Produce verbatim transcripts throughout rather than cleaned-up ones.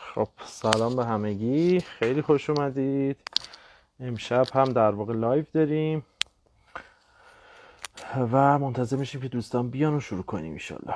خب سلام به همگی، خیلی خوش اومدید. امشب هم در واقع لایو داریم و منتظر میشیم که دوستان بیان و شروع کنیم انشالله.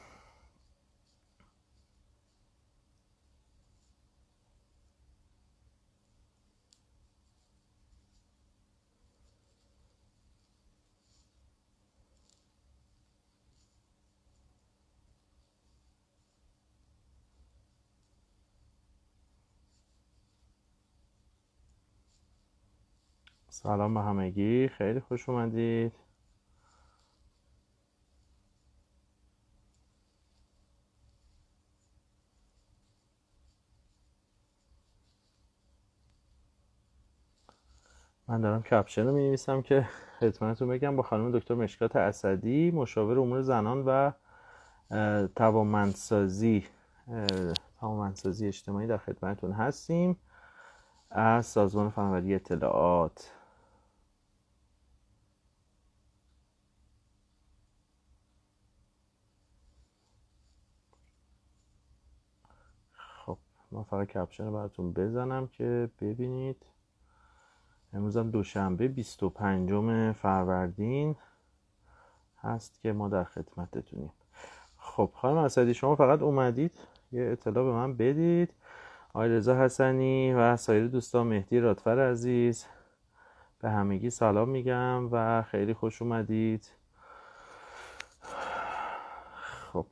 سلام به همگی، خیلی خوش اومدید. من دارم کپشن رو می نویسم که خدمتتون بگم با خانم دکتر مشکات اسدی، مشاور امور زنان و توانمندسازی توانمندسازی اجتماعی در خدمتتون هستیم از سازمان فناوری اطلاعات. خب من فقط کپشن رو براتون بزنم که ببینید. امروز هم دوشنبه بیست و پنجم فروردین هست که ما در خدمتتونیم. خب خانم اسدی، شما فقط اومدید یه اطلاع به من بدید. آقای رضا حسنی و سایر دوستان، مهدی رادفر عزیز، به همگی سلام میگم و خیلی خوش اومدید. خب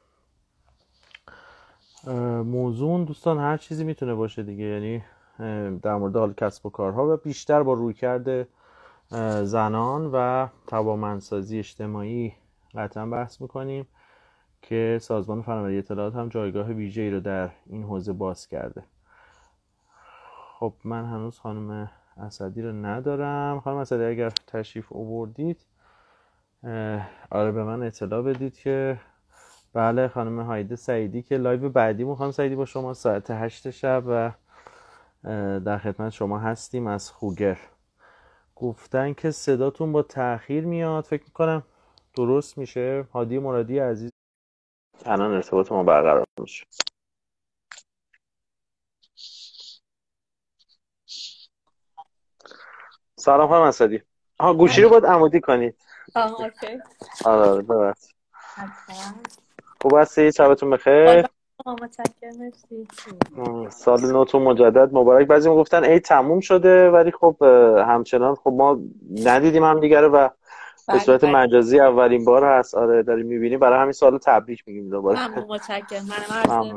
موضوع دوستان هر چیزی میتونه باشه دیگه، یعنی در مورد حال کسب و کارها و بیشتر با رویکرد زنان و توانمندسازی اجتماعی قطعا بحث میکنیم که سازمان فناوری اطلاعات هم جایگاه ویژه‌ای رو در این حوزه باز کرده. خب من هنوز خانم اسدی رو ندارم. خانم اسدی اگر تشریف آوردید آره به من اطلاع بدید که بله. خانم هایده سعیدی که لایو بعدی خانم سعیدی با شما ساعت هشت شب و در خدمت شما هستیم از خوگر. گفتن که صداتون با تأخیر میاد، فکر میکنم درست میشه. هادی مرادی عزیز الان ارتباط ما برقرار میشه. سلام خانم اسدی. ها گوشی رو باید عمودی کنید. آه اوکی. آره ببخشید. حتما. خوب هستی؟ شبتون بخیر. متشکرم. مرسی. سال نوتون مجدد مبارک. بعضی میگفتن ای تموم شده، ولی خب همچنان خب ما ندیدیم هم دیگه و به صورت مجازی اولین بار هست. آره داریم میبینیم، برای همین سال تبریک میگیم دوباره. ممنون، متشکرم. من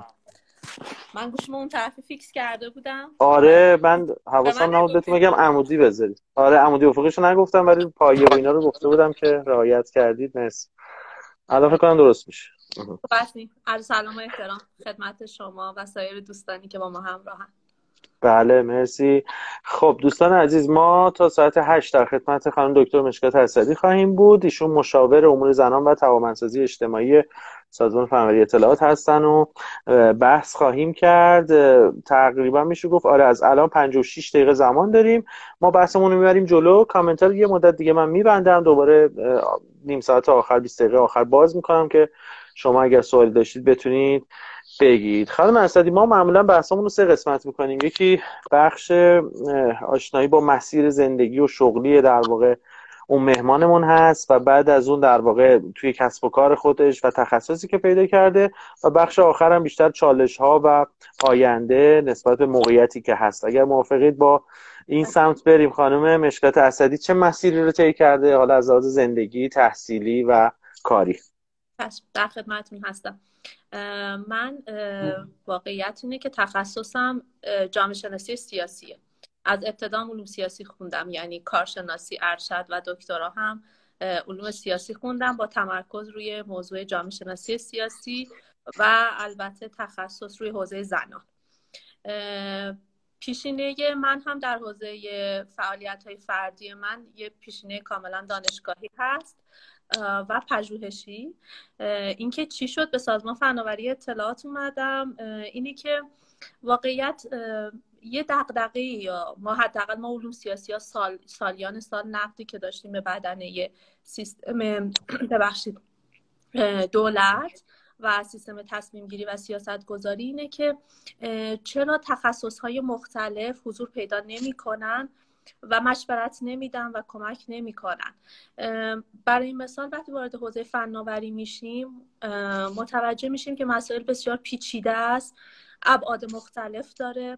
من گوشم اون طرفی فیکس کرده بودم. آره من حواسم نبود بهتون بگم عمودی بذارید. آره عمودی افقیشو نگفتم ولی پایه و اینا رو گفته بودم که رعایت کردید. مرسی. الان فکر کنم درست میشه. خوب هستین. عرض سلام و احترام خدمت شما و سایر دوستانی که با ما همراهن. بله مرسی. خب دوستان عزیز، ما تا ساعت هشت در خدمت خانم دکتر مشکات اسدی خواهیم بود. ایشون مشاور امور زنان و توانمندسازی اجتماعی سازمان فناوری اطلاعات هستن و بحث خواهیم کرد. تقریبا میشه گفت آره از الان پنجاه و شش دقیقه زمان داریم. ما بحثمون رو میبریم جلو. کامنت‌ها رو یه مدت دیگه من میبندم، دوباره نیم ساعت آخر بیست دقیقه آخر باز میکنم که شما اگر سوالی داشتید بتونید بگید. خانم اسدی، ما معمولا بحثمون رو سه قسمت میکنیم. یکی بخش آشنایی با مسیر زندگی و شغلی در واقع اون مهمانمون هست و بعد از اون در واقع توی کسب و کار خودش و تخصصی که پیدا کرده و بخش آخر هم بیشتر چالش ها و آینده نسبت به موقعیتی که هست. اگر موافقید با این سمت بریم. خانم مشکات اسدی چه مسیری رو طی کرده حالا از لحاظ زندگی، تحصیلی و کاری؟ در خدمتتون هستم. من واقعیت اینه که تخصصم جامعه شناسی سیاسیه. از ابتدا علوم سیاسی خوندم، یعنی کارشناسی ارشد و دکترا هم علوم سیاسی خوندم با تمرکز روی موضوع جامعه شناسی سیاسی و البته تخصص روی حوزه زنان. پیشینه من هم در حوزه فعالیت‌های فردی من یه پیشینه کاملا دانشگاهی هست و پژوهشی. اینکه چی شد به سازمان فناوری اطلاعات اومدم اینی که واقعیت یه دغدغه یا ما حداقل ما علوم سیاسی ها سال سالیان سال نقدی که داشتیم به بدنه سیستم ببخشید دولت و سیستم تصمیم گیری و سیاست گذاری اینه که چرا تخصص های مختلف حضور پیدا نمی کنن و مشورت نمیدن و کمک نمیکنن. برای این مثال وقتی وارد حوزه فناوری میشیم متوجه میشیم که مسائل بسیار پیچیده است، ابعاد مختلف داره.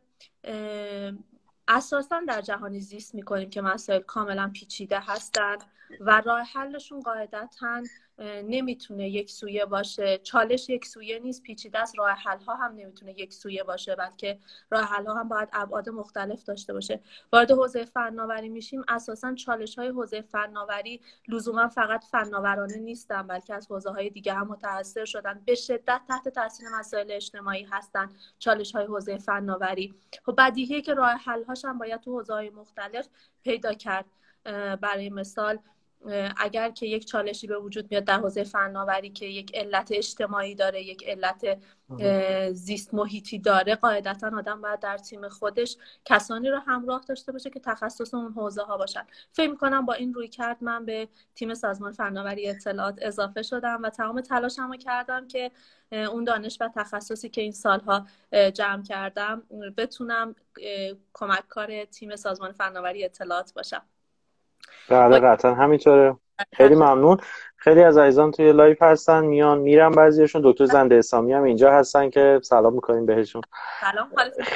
اساساً در جهانی زیست میکنیم که مسائل کاملا پیچیده هستند و راه حلشون قاعدتاً نمیتونه یک سویه باشه. چالش یک سویه نیست، پیچیده است. راه حل ها هم نمیتونه یک سویه باشه، بلکه راه حل ها هم باید ابعاد مختلف داشته باشه. وارد حوزه فناوری میشیم، اساساً چالش های حوزه فناوری لزوما فقط فناورانه نیستن، بلکه از حوزه های دیگه هم متأثر شدن. به شدت تحت تاثیر مسائل اجتماعی هستن چالش های حوزه فناوری. خب بدیهیه که راه حل هاش هم باید تو حوزه های مختلف پیدا کرد. برای مثال اگر که یک چالشی به وجود میاد در حوزه فناوری که یک علت اجتماعی داره، یک علت زیست محیطی داره، قاعدتا آدم باید در تیم خودش کسانی رو همراه داشته باشه که تخصص اون حوزه ها باشن. فکر می‌کنم با این رویکرد من به تیم سازمان فناوری اطلاعات اضافه شدم و تمام تلاشمو کردم که اون دانش و تخصصی که این سالها جمع کردم بتونم کمککار تیم سازمان فناوری اطلاعات باشم. بله قطعا همینطوره. خیلی ممنون. خیلی از عزیزان توی لایف هستن، میان میرن، بعضیشون دکتر زنده اسلامی هم اینجا هستن که سلام میکنیم بهشون. سلام.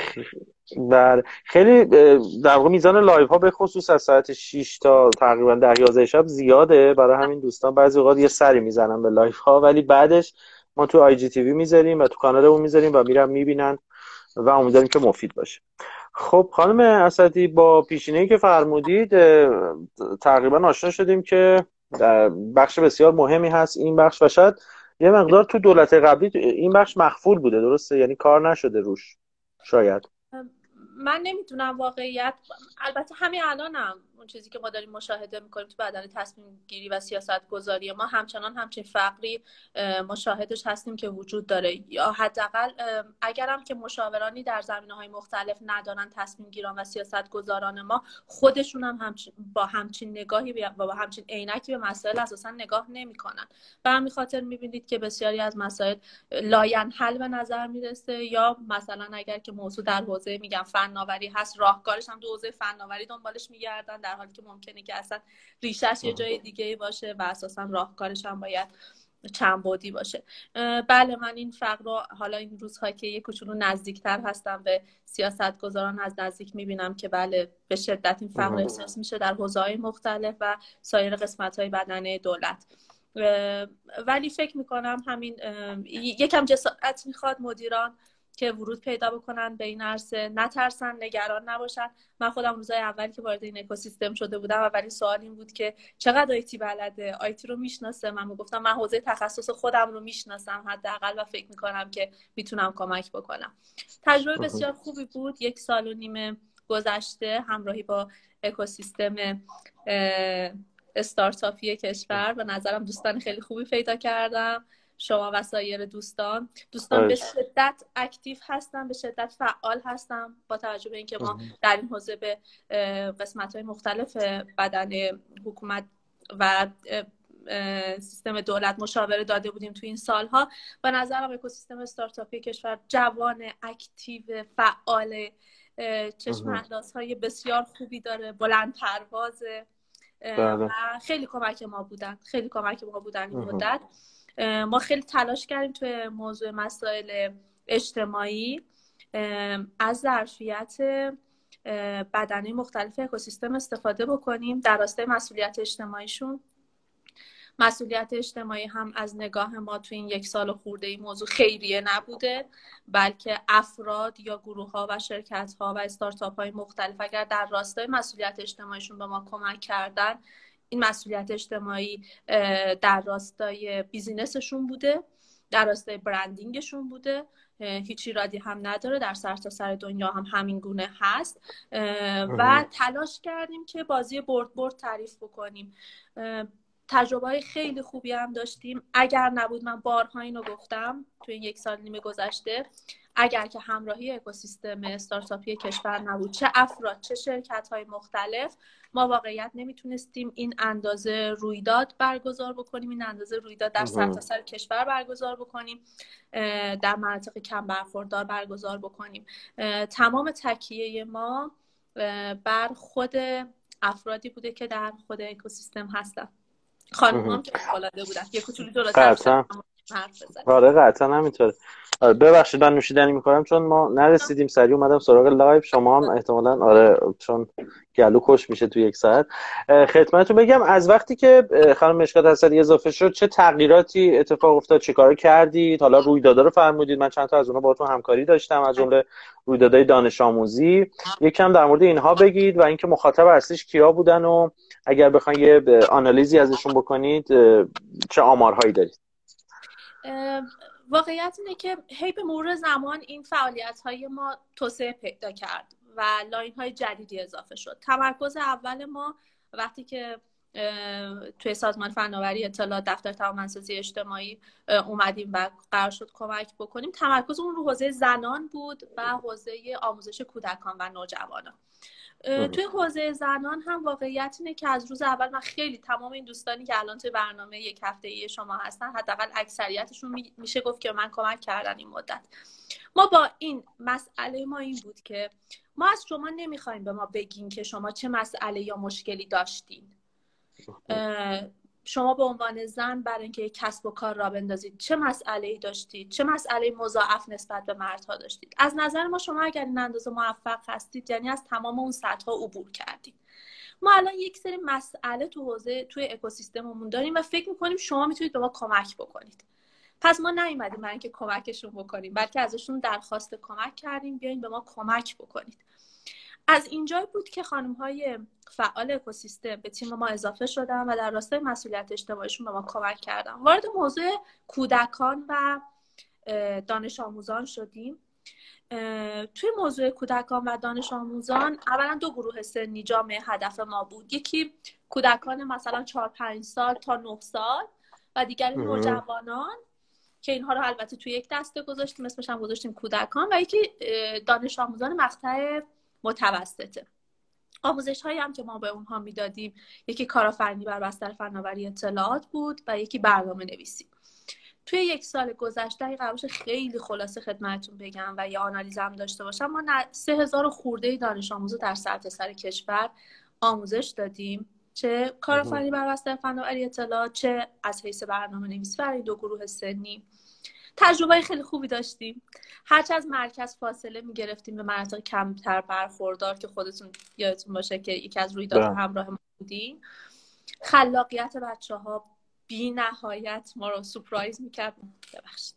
بله خیلی در واقع میزان لایو ها به خصوص از ساعت شش تا تقریبا ده یازده شب زیاده، برای همین دوستان بعضی اوقات یه سری میزنن به لایو ها، ولی بعدش ما تو آی جی تی وی میذاریم و تو کانالمون میذاریم و میرن میبینن و امیدواریم که مفید باشه. خب خانم اسدی، با پیشینه‌ای که فرمودید تقریبا آشنا شدیم که بخش بسیار مهمی هست این بخش و شاید یه مقدار تو دولت قبلی این بخش مخفول بوده، درسته؟ یعنی کار نشده روش شاید. من نمیدونم واقعیت. البته همین الانم اون چیزی که ما داریم مشاهده میکنیم تو بدن تصمیم گیری و سیاست گذاری ما همچنان همچین فقری مشاهدش هستیم که وجود داره، یا حداقل اگرم که مشاورانی در زمینه‌های مختلف ندارن تصمیم گیران و سیاست گذاران ما خودشون هم همچین با همچین نگاهی و با همچین عینکی به مسائل اساسا نگاه نمیکنن. به همین خاطر میبینید که بسیاری از مسائل لاینحل به نظر میرسه، یا مثلا اگر که موضوع در حوزه میگم فناوری هست، راهکارش هم تو حوزه فناوری دنبالش میگردن، در حالی که ممکنه که اصلا ریشش یه جای دیگه باشه و اساسا راهکارش هم باید چند بعدی باشه. بله من این فقر رو حالا این روزها که یک کوچولو نزدیکتر هستم به سیاستگزاران از نزدیک میبینم که بله به شدت این فقر احساس میشه در حوزه‌های مختلف و سایر قسمت‌های بدنه دولت. ولی فکر میکنم همین یکم جسارت میخواد مدیران که ورود پیدا بکنن به این عرصه، نترسن، نگران نباشن. من خودم روزای اولی که وارد این اکوسیستم شده بودم اولین سوال این بود که چقدر آیتی بلده، آیتی رو میشناسه؟ من گفتم من حوزه تخصص خودم رو میشناسم حداقل و فکر میکنم که میتونم کمک بکنم. تجربه بسیار خوبی بود. یک سال و نیم گذشته همراهی با اکوسیستم استارتاپی کشور به نظرم دوستان خیلی خوبی پیدا کردم. شما و سایر دوستان دوستان به شدت اکتیو هستن، به شدت فعال هستن، با توجه به اینکه ما در این حوزه به قسمت‌های مختلف بدن حکومت و سیستم دولت مشاوره داده بودیم تو این سالها. به نظرم اکوسیستم استارتاپی کشور جوان، اکتیو، فعال، چشم اندازهای بسیار خوبی داره، بلند پروازه و خیلی کمک ما بودن خیلی کمک ما بودن این مدت. ما خیلی تلاش کردیم توی موضوع مسائل اجتماعی از ظرفیت بدنه مختلف اکوسیستم استفاده بکنیم در راستای مسئولیت اجتماعیشون. مسئولیت اجتماعی هم از نگاه ما توی این یک سال خورده این موضوع خیریه نبوده، بلکه افراد یا گروه ها و شرکت ها و استارتاپ های مختلف اگر در راستای مسئولیت اجتماعیشون به ما کمک کردن، این مسئولیت اجتماعی در راستای بیزینسشون بوده، در راستای برندینگشون بوده، هیچ ایرادی هم نداره، در سرتاسر سر دنیا هم همین گونه هست و تلاش کردیم که بازی برد برد تعریف بکنیم. تجربه خیلی خوبی هم داشتیم. اگر نبود، من بارها اینو گفتم توی یک سال نیم گذشته، اگر که همراهی اکوسیستم استارتاپی کشور نبود، چه افراد چه شرکت‌های مختلف، ما واقعیت نمیتونستیم این اندازه رویداد برگزار بکنیم، این اندازه رویداد در سرتاسر کشور برگزار بکنیم، در مناطق کم برخوردار برگزار بکنیم. تمام تکیه ما بر خود افرادی بوده که در خود اکوسیستم هستن. خانم هم که فوق‌العاده بودن. یه کوچولو جلوتر قطعا. آره قطعا همینطوره. ببخشید من نوشیدنی میکنم چون ما نرسیدیم، سریع اومدم سراغ لایو. شما هم احتمالاً آره چون گلو کش میشه تو یک ساعت. خدمتتون بگم از وقتی که خانم مشکات اسدی اضافه شد چه تغییراتی اتفاق افتاد، چه کارا کردید؟ حالا رویدادها رو فرمودید، من چند تا از اونها باهاتون همکاری داشتم، از جمله رویدادهای دانش آموزی. یکم در مورد اینها بگید و اینکه مخاطب اصلیش کیا بودن و اگر بخواید یه آنالیزی ازشون بکنید چه آمارهایی دارید. واقعیت اینه که هی به مرور زمان این فعالیت‌های ما توسعه پیدا کرد و لاین‌های جدیدی اضافه شد. تمرکز اول ما وقتی که توی سازمان فناوری اطلاعات دفتر توانمندسازی اجتماعی اومدیم و قرار شد کمک بکنیم، تمرکز اون رو حوزه زنان بود و حوزه آموزش کودکان و نوجوانان. توی حوزه زنان هم واقعیت اینه که از روز اول من خیلی تمام این دوستانی که الان توی برنامه یک هفته‌ای شما هستن، حداقل اکثریتشون میشه گفت که من کمک کردن این مدت. ما با این مسئله ما این بود که ما از شما نمیخوایم به ما بگین که شما چه مسئله یا مشکلی داشتین. شما به عنوان زن برای اینکه یک کسب و کار را بندازید چه مسئله‌ای داشتید، چه مسئله مضاعف نسبت به مردها داشتید. از نظر ما شما اگر این اندازه موفق هستید یعنی از تمام اون سطح‌ها عبور کردید. ما الان یک سری مسئله تو حوزه توی اکوسیستممون داریم و فکر می‌کنیم شما میتونید به ما کمک بکنید. پس ما نیومدیم برای اینکه کمکشون بکنیم، بلکه ازشون درخواست کمک کردیم بیاین به ما کمک بکنید. از اینجا بود که خانم‌های فعال اکوسیستم به تیم ما اضافه شدن و در راستای مسئولیت اجتماعیشون به ما کمک کردن. وارد موضوع کودکان و دانش آموزان شدیم. توی موضوع کودکان و دانش آموزان اولا دو گروه سنی جامعه هدف ما بود. یکی کودکان مثلا چهار پنج سال تا نه سال و دیگر نوجوانان که اینها رو البته توی یک دسته گذاشتیم، اسمش هم گذاشتیم کودکان، و یکی دانش آموزان مقطع متوسطه. آموزش هایی هم که ما به اونها میدادیم یکی کارآفرینی بر بستر فناوری اطلاعات بود و یکی برنامه نویسی. توی یک سال گذشته این قرارش خیلی خلاصه خدمتتون بگم و یه آنالیز هم داشته باشم، ما سه هزار خورده دانش آموز در سرتاسر کشور آموزش دادیم، چه کارآفرینی بر بستر فناوری اطلاعات چه از حیث برنامه نویسی برای دو گروه سنی. تجربه خیلی خوبی داشتیم. هرچه از مرکز فاصله می‌گرفتیم به مناطق کمتر برخوردار که خودتون یادتون باشه که یکی از رویدادها همراه ما بودیم، خلاقیت بچه‌ها بی نهایت ما رو سورپرایز می‌کرد. ببخشید.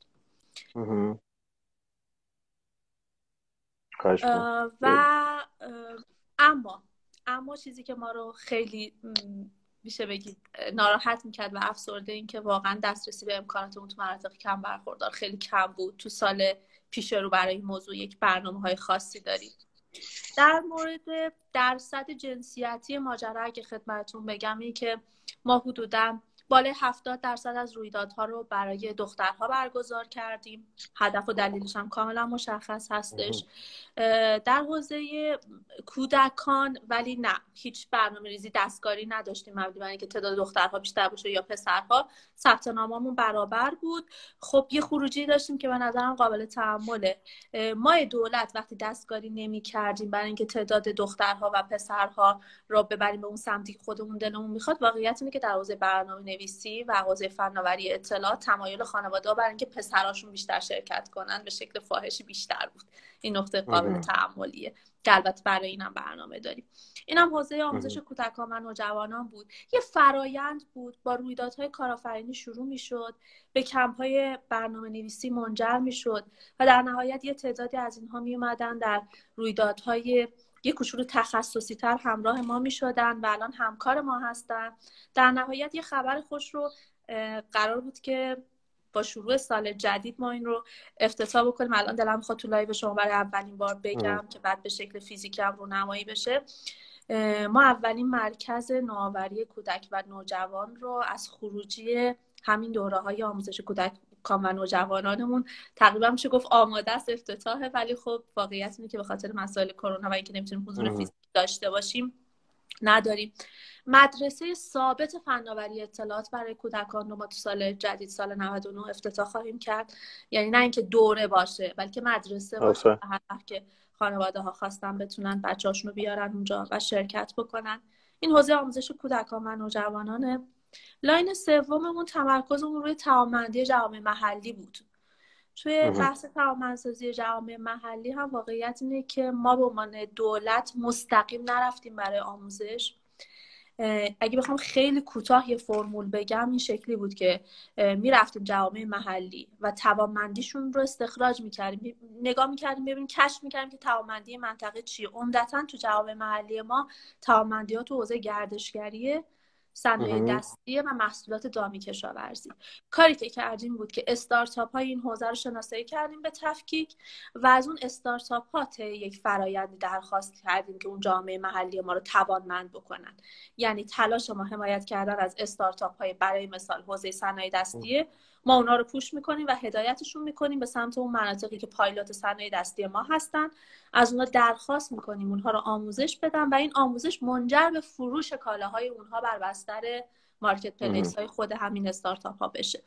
و اما اما چیزی که ما رو خیلی میشه بگید ناراحت میکرد و افسرده این که واقعا دسترسی به امکانات اون تو مناطق کم برخوردار خیلی کم بود. تو سال پیش رو برای این موضوع یک برنامه‌های خاصی داریم. در مورد درصد جنسیتی ماجرا اگه خدمتتون بگم این که ما حدوداً بالای هفتاد درصد از رویدادها رو برای دخترها برگزار کردیم. هدف و دلیلش هم کاملا مشخص هستش. در حوزه کودکان ولی نه، هیچ برنامه ریزی دستکاری نداشتیم مبنی بر اینکه تعداد دخترها بیشتر باشه یا پسرها. ثبت ناممون برابر بود. خب یه خروجی داشتیم که به نظرم قابل تأمله. ما دولت وقتی دستکاری نمی کردیم برای اینکه تعداد دخترها و پسرها رو ببریم به اون سمتی که خودمون دلمون میخواد، واقعیت اینه که در حوزه برنامه نویسی و حوزه فناوری اطلاعات تمایل خانواده‌ها برای اینکه پسراشون بیشتر شرکت کنن به شکل فاحشی بیشتر بود. این نقطه قابل تأملیه که البته برای اینم برنامه داریم. اینم حوزه آموزش کودکان و نوجوانان بود. یه فرایند بود، با رویدادهای کارآفرینی شروع میشد، به کمپ‌های برنامه نویسی منجر میشد و در نهایت یه تعدادی از اینها می اومدن در رویدادهای یه کوچولو تخصصی تر همراه ما می شدن و الان همکار ما هستن. در نهایت یه خبر خوش رو قرار بود که با شروع سال جدید ما این رو افتتاح بکنیم. الان دلم میخواد تو لایو شما برای اولین بار بگم ام. که بعد به شکل فیزیکی هم رونمایی بشه. ما اولین مرکز نوآوری کودک و نوجوان رو از خروجی همین دوره‌های آموزش کودک کودکان و نوجوانانمون تقریبا میشه گفت آماده است افتتاحه، ولی خب واقعیت اینه که به خاطر مسائل کرونا و اینکه نمیتونیم حضور فیزیکی داشته باشیم نداریم. مدرسه ثابت فناوری اطلاعات برای کودکان رو ما تو سال جدید سال نود و نه افتتاح خواهیم کرد. یعنی نه اینکه دوره باشه بلکه مدرسه باشه، هر وقت که خانواده ها خواستن بتونن بچه‌هاشون رو بیارن اونجا و شرکت بکنن. این حوزه آموزش کودکان و نوجوانانه. لاین سوممون تمرکزمون روی توانمندی جوامع محلی بود. توی بحث توانمندسازی جوامع محلی هم واقعیت اینه که ما به عنوان دولت مستقیم نرفتیم برای آموزش. اگه بخوام خیلی کوتاه یه فرمول بگم این شکلی بود که میرفتیم جوامع محلی و توانمندیشون رو استخراج میکردیم، نگاه میکردیم ببینیم کشف میکردیم که توانمندی منطقه چیه. عمدتاً تو جوامع محلی ما توانمندی ها تو حوزه گردشگریه، صنایع دستی و محصولات دامی کشاورزی. کاری که کردیم بود که استارتاپ های این حوزه رو شناسایی کردیم به تفکیک و از اون استارتاپ ها طی یک فرآیندی درخواست کردیم که اون جامعه محلی ما رو توانمند بکنن. یعنی تلاش ما حمایت کردن از استارتاپ های برای مثال حوزه صنایع دستی، ما اونا رو پوش میکنیم و هدایتشون میکنیم به سمت اون مناطقی که پایلوت صنایع دستی ما هستن. از اونها درخواست میکنیم اونها رو آموزش بدن و این آموزش منجر به فروش کالاهای اونها بر بستر مارکت پلیس های خود همین استارتاپ ها بشه.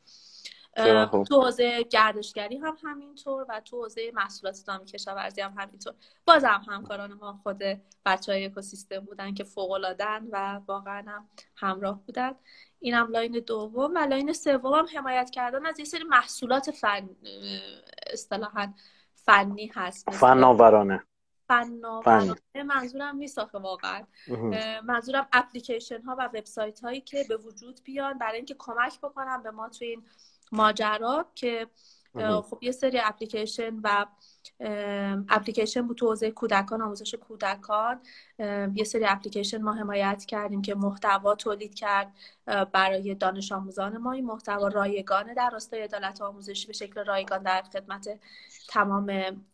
تو حوزه گردشگری هم همینطور و تو حوزه محصولات دامی کشاورزی هم همینطور. بازم همکاران ما خود بچهای اکوسیستم بودن که فوق العاده‌اند و واقعا هم همراه بودن. این هم لاین دوم. و لاین سوم هم حمایت کردن از یه سری محصولات فن اصطلاحاً فنی هست. فناورانه. فناورانه منظورم نیست آخه واقعا. منظورم اپلیکیشن ها و وبسایت هایی که به وجود بیان برای اینکه کمک بکنن به ما توی این ماجرا که خب یه سری اپلیکیشن و اپلیکیشن بود تو حوزه کودکان، آموزش کودکان. یه سری اپلیکیشن ما حمایت کردیم که محتوا تولید کرد برای دانش آموزان ما. این محتوا رایگانه در راستای عدالت آموزشی به شکل رایگان در خدمت تمام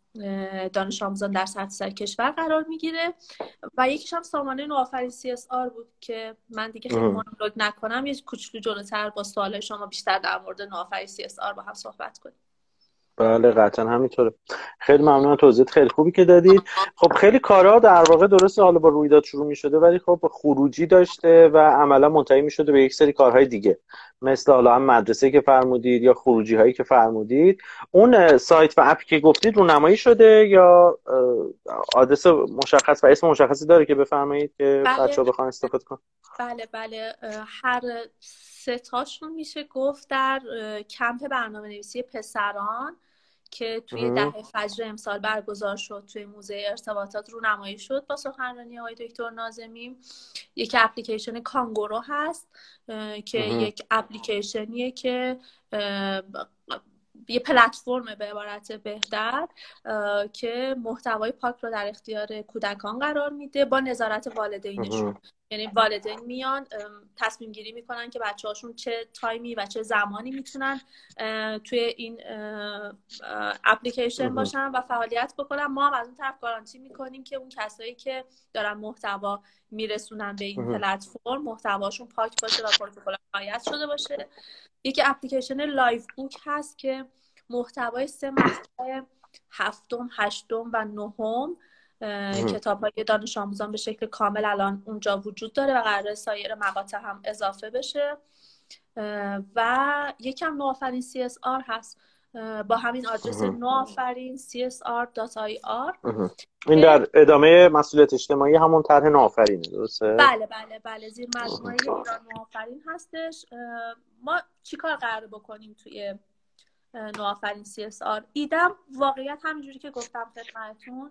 دانش آموزان در سرتاسر کشور قرار میگیره. و یکیش هم سامانه نوآفرین سی اس آر بود که من دیگه خیلی مونولوگ نکنم، یه کوچولو جلوتر با سوال شما بیشتر در مورد نوآفرین سی اس آر با هم صحبت کنیم. بله قطعا همینطوره. خیلی ممنون، توضیحات خیلی خوبی که دادید. خب خیلی کارا در واقع درسته حالا با رویداد شروع می شده ولی خب خروجی داشته و عملا منتهی می شده به یک سری کارهای دیگه، مثل حالا هم مدرسه که فرمودید یا خروجی هایی که فرمودید. اون سایت و اپی که گفتید رونمایی شده یا آدرس مشخص و اسم مشخصی داره که بفرمایید که بله. بچه‌ها بخوان استفاده کنن؟ بله بله هر سه تاشون میشه گفت در کمپ برنامه‌نویسی پسران که توی ده فجر امسال برگزار شد توی موزه ارتباطات رونمایی شد با سخنرانی آقای دکتر ناظمی. یک اپلیکیشن کانگورو هست که یک اپلیکیشنیه که یه پلتفرم به عبارت بهتر که محتوای پاک رو در اختیار کودکان قرار میده با نظارت والدینشون. یعنی والدین میان تصمیم گیری میکنن که بچه هاشون چه تایمی و چه زمانی میتونن توی این اپلیکیشن باشن و فعالیت بکنن. ما هم از اون طرف گارانتی میکنیم که اون کسایی که دارن محتوا میرسونن به این پلتفرم محتواشون پاک باشه و پروتکل رعایت شده باشه. یکی اپلیکیشن لایف بوک هست که محتوای سه مقطع هفتم، هشتم و نهم کتاب‌های دانش آموزان به شکل کامل الان اونجا وجود داره و قراره سایر مقاطع هم اضافه بشه. و یکم نوآفرین سی اس آر هست با همین آدرس نوآفرین سی اس آر دات آی آر. این در ادامه مسئولیت اجتماعی همون طرح نوآفرینه، درسته؟ بله بله بله زیر مجموعه ایران نوآفرین هستش. ما چیکار قراره بکنیم توی نوآفرین سی اس آر؟ ایدم واقعیت همینجوری که گفتم خدمتتون،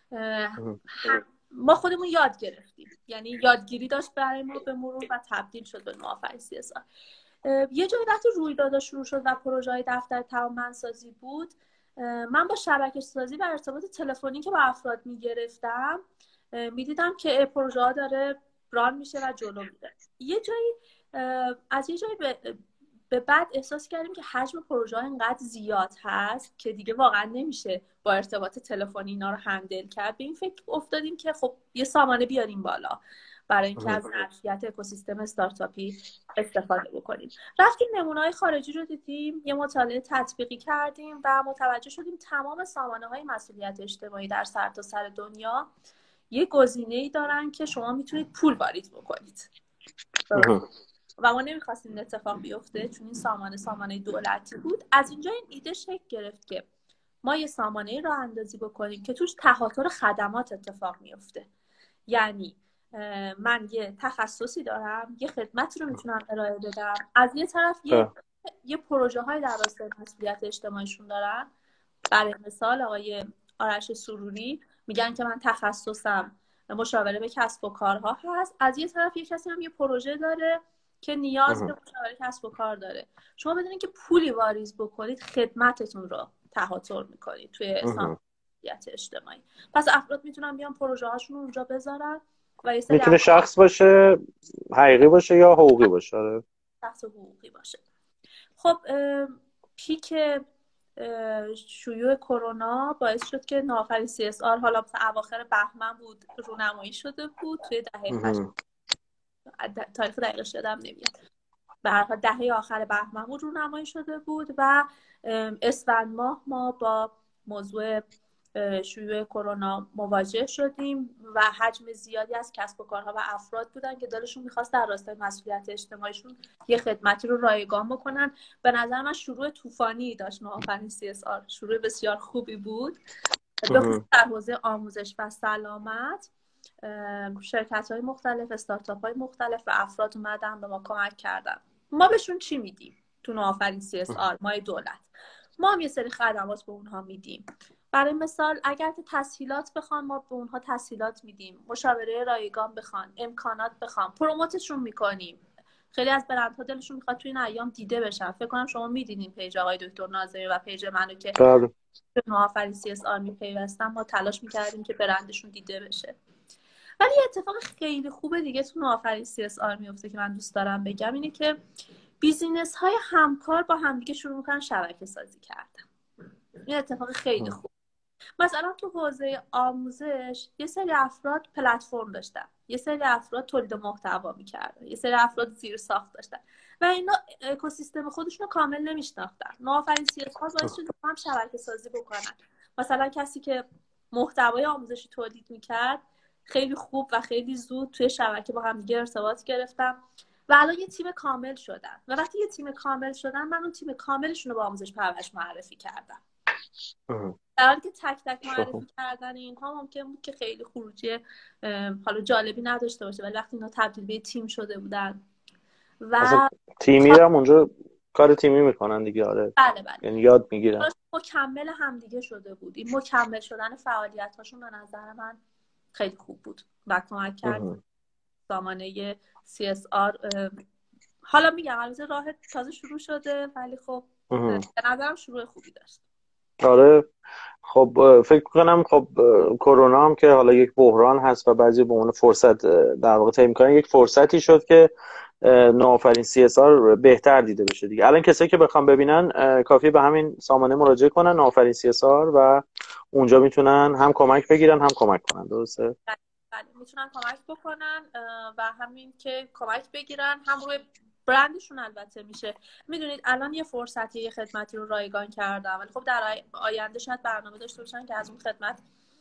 ما خودمون یاد گرفتیم، یعنی یادگیری داشت برای ما به مرور و تبدیل شد به نوآفرین سی اس آر. یه جایی وقتی رویدادها شروع شد و پروژه های دفتر توانمندسازی بود، من با شبکه سازی و ارتباط تلفنی که با افراد میگرفتم میدیدم که پروژه ها داره ران میشه و جلو میره. یه جایی از یه جایی به به بعد احساس کردیم که حجم پروژه ها اینقدر زیاد هست که دیگه واقعا نمیشه با ارتباط تلفنی اینا رو هندل کرد. به این فکر افتادیم که خب یه سامانه بیاریم بالا برای اینکه از ظرفیت اکوسیستم استارتاپی استفاده بکنیم. رفتیم نمونه‌های خارجی رو دیدیم، یه مطالعه تطبیقی کردیم و متوجه شدیم تمام سامانه‌های مسئولیت اجتماعی در سرتاسر دنیا یه گزینه‌ای دارن که شما میتونید پول واریز بکنید. و ما نمیخواستیم این اتفاق بیفته چون این سامانه سامانه دولتی بود. از اینجا این ایده شکل گرفت که ما یه سامانه راه اندازی بکنیم که توش تهاتر خدمات اتفاق میفته. یعنی من یه تخصصی دارم، یه خدمتی رو میتونم ارائه بدم، از یه طرف یه یه پروژه های در راستای مسئولیت اجتماعیشون دارن. برای مثال آقای آرش سروری میگن که من تخصصم مشاوره به کسب و کارها هست، از یه طرف یه کسی هم یه پروژه داره که نیاز به مشاوره کسب و کار داره. شما بدونید که پولی واریز بکنید خدمتتون رو تهاتر میکنید توی مسئولیت اجتماعی. پس افراد میتونن بیان پروژه هاشون رو اونجا بذارن و یه میتونه شخص باشه، حقیقی باشه یا حقوقی باشه. شخص حقوقی باشه. خب پیک شیوع کرونا باعث شد که نوآفرین سی اس آر حالا مثلا اواخر بهمن بود رونمایی شده بود توی دهه تاریخ دقیقش یادم نمیاد، به هر حال دهه آخر بهمن بود رونمایی شده بود و اسفند ماه ما با موضوع شیوع کرونا مواجه شدیم و حجم زیادی از کسب و کارها و افراد بودن که دلشون میخواست در راستای مسئولیت اجتماعیشون یه خدمتی رو رایگان بکنن. به نظر من شروع طوفانی داشت نوآفرین سی اس آر، شروع بسیار خوبی بود به خصوص در حوزه آموزش و سلامت. شرکت های مختلف، استارتاپ های مختلف و افراد اومدن به ما کمک کردن. ما بهشون چی میدیم تو نوآفرین سی اس آر؟ ما دولت ما هم یه سری خدمات به اونها میدیم. برای مثال اگر که تسهیلات بخوان ما به اونها تسهیلات میدیم، مشاوره رایگان بخوان، امکانات بخوان، پروموتشون میکنیم. خیلی از برندها دلشون میخواد توی این ایام دیده بشن. فکر کنم شما میدینین پیج آقای دکتر ناظمی و پیج منو که به نوآفرین سی اس آر میپیوستن، ما تلاش میکردیم که برندشون دیده بشه. ولی یه اتفاق خیلی خوبه دیگه تو نوآفرین سی اس آر میفته که من دوست دارم بگم، اینه که بیزینس های همکار با همدیگه شروع میکنن شبکه سازی کردن. این اتفاق خیلی خوب. مثلا تو حوزه آموزش یه سری افراد پلتفرم داشتن، یه سری افراد تولید محتوا میکردن، یه سری افراد زیر ساخت داشتن و اینا اکوسیستم خودشون رو کامل نمیشناختن. نوآفرین سی اس آر باعث شد هم شبکه سازی بکنن. مثلا کسی که محتوای آموزشی تولید میکرد خیلی خوب و خیلی زود توی شبکه با هم دیگه ارتباط گرفتم و الان یه تیم کامل شدن و وقتی یه تیم کامل شدن من اون تیم کاملشون رو با آموزش پرورش معرفی کردم. در حالی که تک تک معرفی کردن اینها ممکن بود که خیلی خروجی حالا جالبی نداشته باشه، ولی وقتی اینا تبدیل به تیم شده بودن و تیمی هم اونجا کار تیمی میکنن دیگه. آره بله بله، یعنی یاد میگیرن، مکمل هم دیگه شده بود. این مکمل شدن فعالیت هاشون به نظر من خیلی خوب بود و کمک کرد سامانه سی اس آر. حالا میگم البته راه تازه شروع شده ولی خب به نظرم شروع خوبی داشت. آره خب فکر کنم خب کرونا هم که حالا یک بحران هست و بعضی به عنوان فرصت در واقع تعیین می‌کنن، یک فرصتی شد که نوآفرین سی اس آر بهتر دیده بشه دیگه. الان کسایی که بخوام ببینن کافیه به همین سامانه مراجعه کنن، نوآفرین سی اس آر، و اونجا میتونن هم کمک بگیرن هم کمک کنن. درسته؟ بله میتونن کمک بکنن و همین که کمک بگیرن هم روی برندشون البته میشه. میدونید الان یه فرصتی یه خدمتی رو رایگان کردم ولی خب در آینده شاید برنامه داشته باشن که از اون خدمت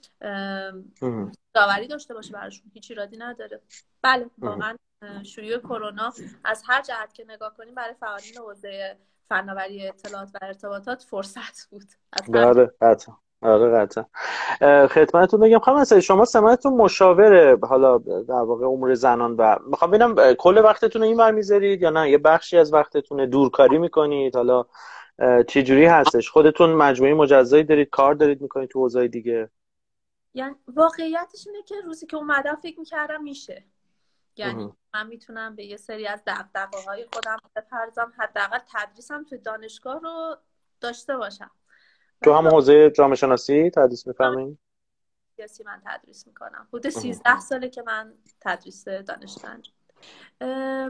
داوری داشته باشه براشون، هیچ ایرادی نداره. بله واقعا شیوع کرونا از هر جهت که نگاه کنیم برای فعالین حوزه فناوری اطلاعات و ارتباطات فرصت بود. بله قطعا. آره قطعا. خدمتتون بگم خانم نصری، شما سمتتون مشاوره حالا در واقع امور زنان و میخوام ببینم کل وقتتون رو اینور میذارید یا نه یه بخشی از وقتتون دورکاری میکنید؟ حالا چه جوری هستش؟ خودتون مجموعه مجزایی دارید، کار دارید میکنید تو حوزه‌های دیگه؟ یعنی واقعیتش اینه که روزی که اومدم فکر میکردم میشه، یعنی اه. من میتونم به یه سری از دغدغه‌های خودم بپردازم، حداقل تدریسم توی دانشگاه رو داشته باشم. تو هم حوزه جامعه شناسی تدریس می‌فرمایید؟ سیاسی من تدریس میکنم. حدود سیزده ساله که من تدریس دانشگاه انجام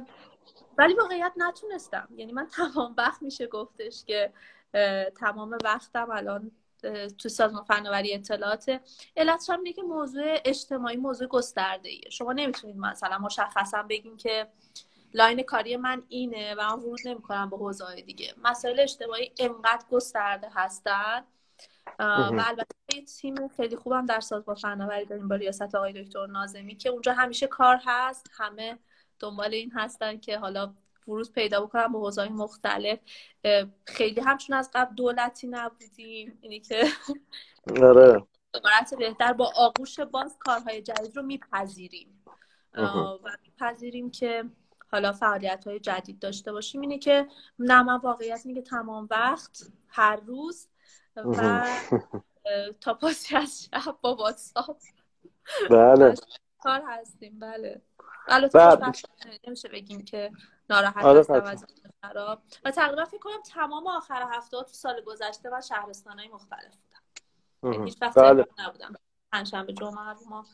ولی واقعیت نتونستم. یعنی من تمام وقت میشه گفتش که تمام وقتم الان تو سازمان فناوری اطلاعات. علتش هم اینه که موضوع اجتماعی موضوع گسترده ایه. شما نمیتونید مثلا مشخصا بگین که لاین کاری من اینه و من ورود نمیکنم به حوزه‌های دیگه. مسائل اجتماعی انقدر گسترده هستن و البته یه تیم خیلی خوبم در سازمان فناوری داریم با ریاست آقای دکتر ناظمی که اونجا همیشه کار هست، همه دنبال این هستن که حالا ورود پیدا بکنم به حوزه‌های مختلف. خیلی همچون از قبل دولتی نبودیم، اینی که آره عبارت بهتر با آغوش باز کارهای جدید رو میپذیریم و میپذیریم که حالا فعالیت‌های جدید داشته باشیم. اینه که نه، من واقعیت اینه که تمام وقت هر روز و تا پاسی از شب با واتساپ بله کار هستیم. بله البته خوشبختانه نمیشه بگیم که ناراحت آره هستم از این خراب و تقریبا فکر کنم تمام آخر هفته ها تو سال گذشته من شهرستان‌های مختلف بودم. یعنی هیچ وقت بله. نبودم پنجشنبه جمعه ما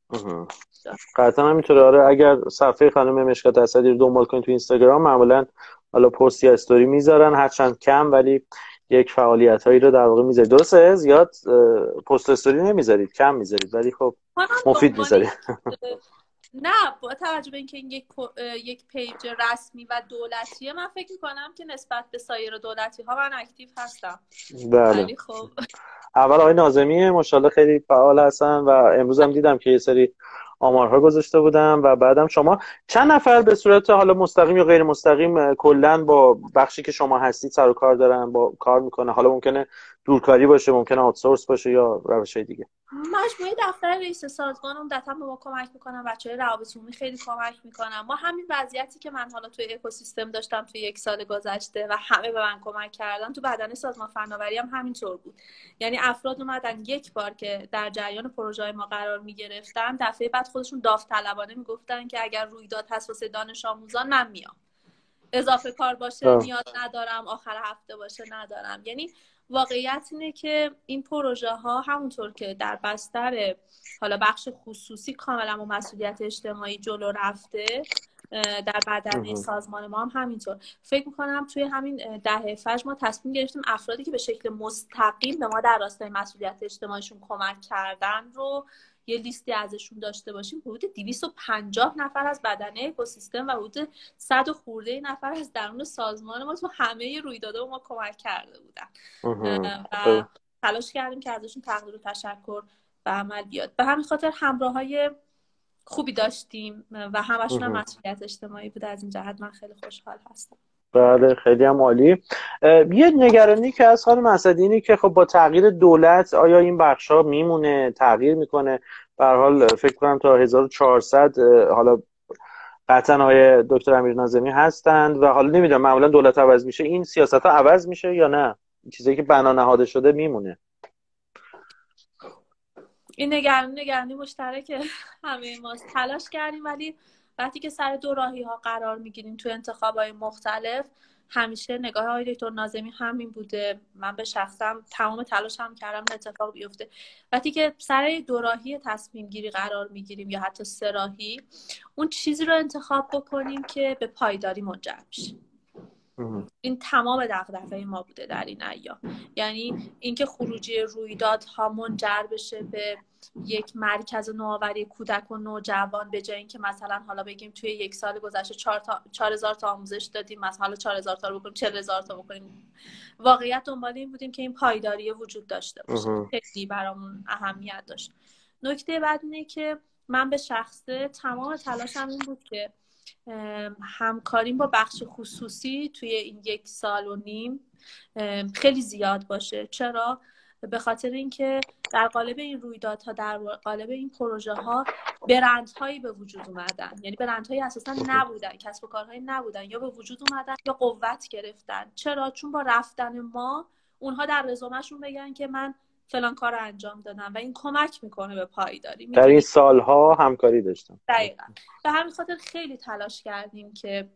قطعا همینطوره. آره اگر صفحه خانم مشکات اسدی رو دنبال کنید تو اینستاگرام معمولا حالا پست یا استوری میذارن، هرچند کم ولی یک فعالیت هایی رو در واقع میذارید. درسته زیاد پست استوری نمیذارید، کم میذارید ولی خب مفید میذارید. نه با توجه به اینکه این یک یک پیج رسمی و دولتیه من فکر میکنم که نسبت به سایر دولتی ها من اکتیو هستم. بله. ولی خب اول آقای ناظمی ماشاءالله خیلی فعال هستن و امروز هم دیدم که یه سری آمارها گذاشته بودم و بعدم شما چند نفر به صورت حالا مستقیم یا غیر مستقیم کلا با بخشی که شما هستید سر و کار دارن، با کار میکنه؟ حالا ممکنه دورکاری باشه، ممکنه آوتسورس باشه یا روش‌های دیگه. مجموعه دفتر رئیس سازمان عمدتاً به ما کمک میکنن، بچهای روابط عمومی خیلی کمک میکنن. ما همین وضعیتی که من حالا توی اکوسیستم داشتم توی یک سال گذشته و همه به من کمک کردن، تو بدن سازمان فناوری هم همینطور بود. یعنی افراد اومدن یک بار که در جریان پروژه ما قرار میگرفتن، دفعه بعد خودشون داوطلبانه میگفتن که اگر رویداد هست واسه دانش آموزان من میام، اضافه کار باشه نیاز ندارم، آخر هفته باشه ندارم. یعنی واقعیت اینه که این پروژه ها همونطور که در بستر حالا بخش خصوصی کاملا با مسئولیت اجتماعی جلو رفته، در بدنه سازمان ما هم همینطور. فکر میکنم توی همین دهه فجر ما تصمیم گرفتیم افرادی که به شکل مستقیم به ما در راستای مسئولیت اجتماعیشون کمک کردن رو یه لیستی ازشون داشته باشیم. حدود دویست و پنجاه نفر از بدنه اکوسیستم و حدود صد خورده نفر از درون سازمان ما تو همه رویدادها ما کمک کرده بودن و تلاش کردیم که ازشون تقدیر و تشکر به عمل بیاد. به همین خاطر همراهای خوبی داشتیم و همشون هم مسئولیت اجتماعی بود. از این جهت من خیلی خوشحال هستم. بله خیلی هم عالی. یه نگرانی که از خانم اسدی اینه که خب با تغییر دولت آیا این بخش‌ها میمونه، تغییر میکنه؟ به هر حال فکر کنم تا هزار و چهارصد حالا قطعا آقای دکتر امیر ناظمی هستند و حالا نمیدونم معمولا دولت عوض میشه این سیاست‌ها عوض میشه یا نه چیزی که بنا نهاده شده میمونه؟ این نگرانی نگرانی مشترک همه ما، تلاش کردیم ولی وقتی که سر دو راهی ها قرار میگیریم تو انتخاب‌های مختلف، همیشه نگاه های دکتر ناظمی همین بوده. من به شخصم تمام تلاش هم کردم اتفاق بیفته. وقتی که سر دو راهی تصمیم گیری قرار میگیریم یا حتی سه راهی، اون چیزی رو انتخاب بکنیم که به پایداری منجر میشه. این تمام دغدغه ما بوده در این ایام. یعنی اینکه خروجی رویدادها منجر بشه به یک مرکز نوآوری کودک و نوجوان، به جای اینکه مثلا حالا بگیم توی یک سال گذشته چهار هزار تا آموزش دادیم، مثلا حالا چهار هزار تا رو بکنیم چهل هزار تا بکنیم. واقعیت دنبال این بودیم که این پایداری وجود داشته باشه. خیلی برامون اهمیت داشت. نکته بعد اینه که من به شخصه تمام تلاشم این بود که همکاریم با بخش خصوصی توی این یک سال و نیم خیلی زیاد باشه. چرا؟ به خاطر اینکه در قالب این رویدادها، در قالب این پروژه ها برندهایی به وجود اومدن. یعنی برندهایی اساسا نبودن، کسب و کارهایی نبودن، یا به وجود اومدن یا قوت گرفتن. چرا؟ چون با رفتن ما اونها در رزومهشون بگن که من فلان کار رو انجام دادم و این کمک میکنه به پایداری. در این سالها همکاری داشتم. دقیقا. به همین خاطر خیلی تلاش کردیم که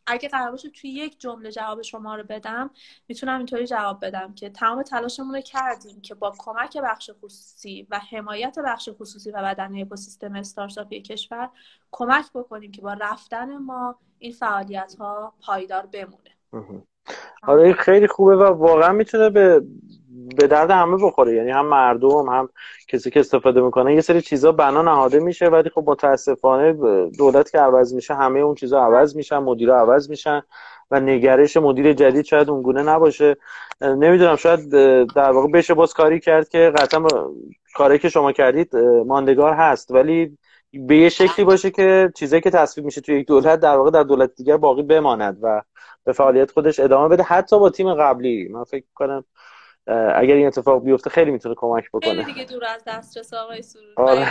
اگه قرار باشه توی یک جمله جواب شما رو بدم، میتونم اینطوری جواب بدم که تمام تلاشمون رو کردیم که با کمک بخش خصوصی و حمایت بخش خصوصی و بدنه اکوسیستم استارتاپی کشور کمک بکنیم که با رفتن ما این فعالیت ها پایدار بمونه. آره این خیلی خوبه و واقعا میتونه به به درد همه بخوره، یعنی هم مردم هم کسی که استفاده میکنه. یه سری چیزا بنا نهاده میشه ولی خب متاسفانه دولت که عوض میشه همه اون چیزا عوض میشن، مدیرا عوض میشن و نگرش مدیر جدید شاید اونگونه نباشه. نمیدونم، شاید در واقع بشه باز کاری کرد که قطعا کاری که شما کردید ماندگار هست، ولی به یه شکلی باشه که چیزایی که تصویب میشه توی یک دولت در واقع در دولت دیگر باقی بماند و به فعالیت خودش ادامه بده، حتی با تیم قبلی. من فکر کنم اگر این اتفاق بیفته خیلی میتونه کمک بکنه. خیلی دیگه دور از دسترس آقای سرور. آره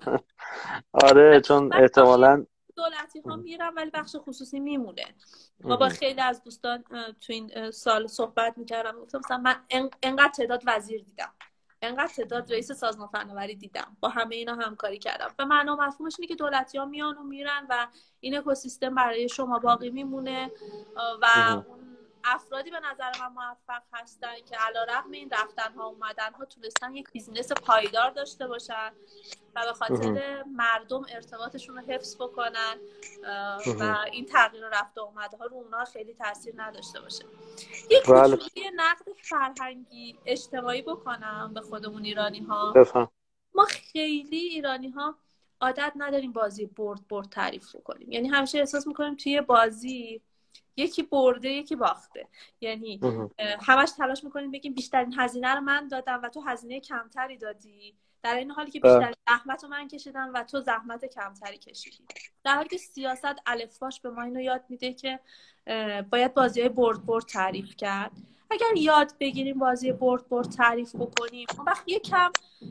آره چون احتمالاً دولتی ها میرن ولی بخش خصوصی میمونه. ما با خیلی از دوستان تو این سال صحبت میکردم، گفتم مثلا من انقدر تعداد وزیر دیدم، انقدر تعداد رئیس سازمان فناوری دیدم، با همه اینا همکاری کردم و معنا مفهومش اینه که دولتی ها میان و میرن و این اکوسیستم برای شما باقی میمونه و افرادی به نظر من موفق هستن که علیرغم این رفتن ها اومدن ها تونستن یک بیزینس پایدار داشته باشن و به خاطر مردم ارتباطشون رو حفظ بکنن و این تغییر رفت و اومده ها رو اونا خیلی تاثیر نداشته باشه. یک کوچولوی نقد فرهنگی اجتماعی بکنم به خودمون ایرانی ها. بفهم. ما خیلی ایرانی ها عادت نداریم بازی برد برد تعریف کنیم، یعنی همیشه احساس میکنیم توی بازی یکی برده یکی باخته، یعنی همش تلاش میکنیم بگیم بیشترین هزینه رو من دادم و تو هزینه کمتری دادی، در این حالی که بیشترین زحمت رو من کشیدم و تو زحمت کمتری کشیدی. در حالی که سیاست الفباش به ما اینو یاد میده که باید بازی برد برد تعریف کرد. اگر یاد بگیریم بازی برد برد تعریف بکنیم، اون وقت یکم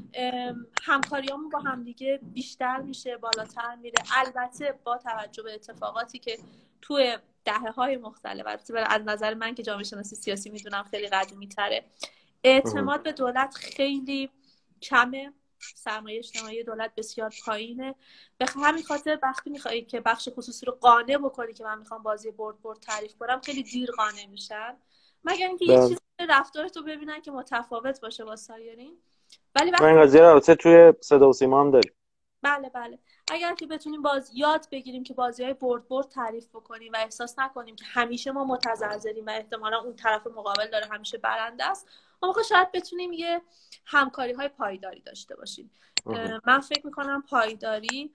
همکاریامون با همدیگه بیشتر میشه، بالاتر میره. البته با توجه به اتفاقاتی که توی دهه‌های مختلف، از نظر من که جامعه شناسی سیاسی میدونم خیلی قدیمی تره، اعتماد به دولت خیلی کمه، سرمایه اجتماعی دولت بسیار پایینه. به همین خاطر وقتی میخوایی که بخش خصوصی رو قانع بکنی که من میخوام بازی برد برد تعریف کنم، خیلی دیر قانع میشن، مگر اینکه یه چیزی رفتارتو ببینن که متفاوت باشه با سایرین. ولی وقتی این قضیه البته توی صدا و سیما هم داریم. بله بله اگر که بتونیم باز یاد بگیریم که بازی‌های برد برد تعریف بکنیم و احساس نکنیم که همیشه ما متزلزلیم و احتمالاً اون طرف مقابل داره همیشه برنده است، اون موقع شاید بتونیم یه همکاری‌های پایداری داشته باشیم. من فکر می‌کنم پایداری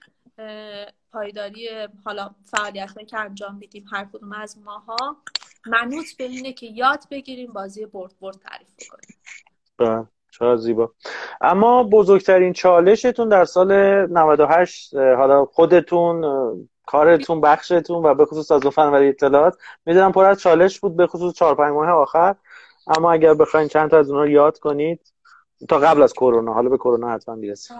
پایداری حالا فعالیت‌هایی که انجام میدیم هر کدوم از ماها منوط به اینه که یاد بگیریم بازی برد برد تعریف بکنیم. بله چقدر زیبا. اما بزرگترین چالشتون در سال نود و هشت، حالا خودتون، کارتون، بخشتون و به خصوص سازمان فناوری اطلاعات، میدونم پر از چالش بود به خصوص چهار پنج ماه آخر، اما اگر بخواید چند تا از اونها رو یاد کنید تا قبل از کرونا، حالا به کرونا حتما میرسیم.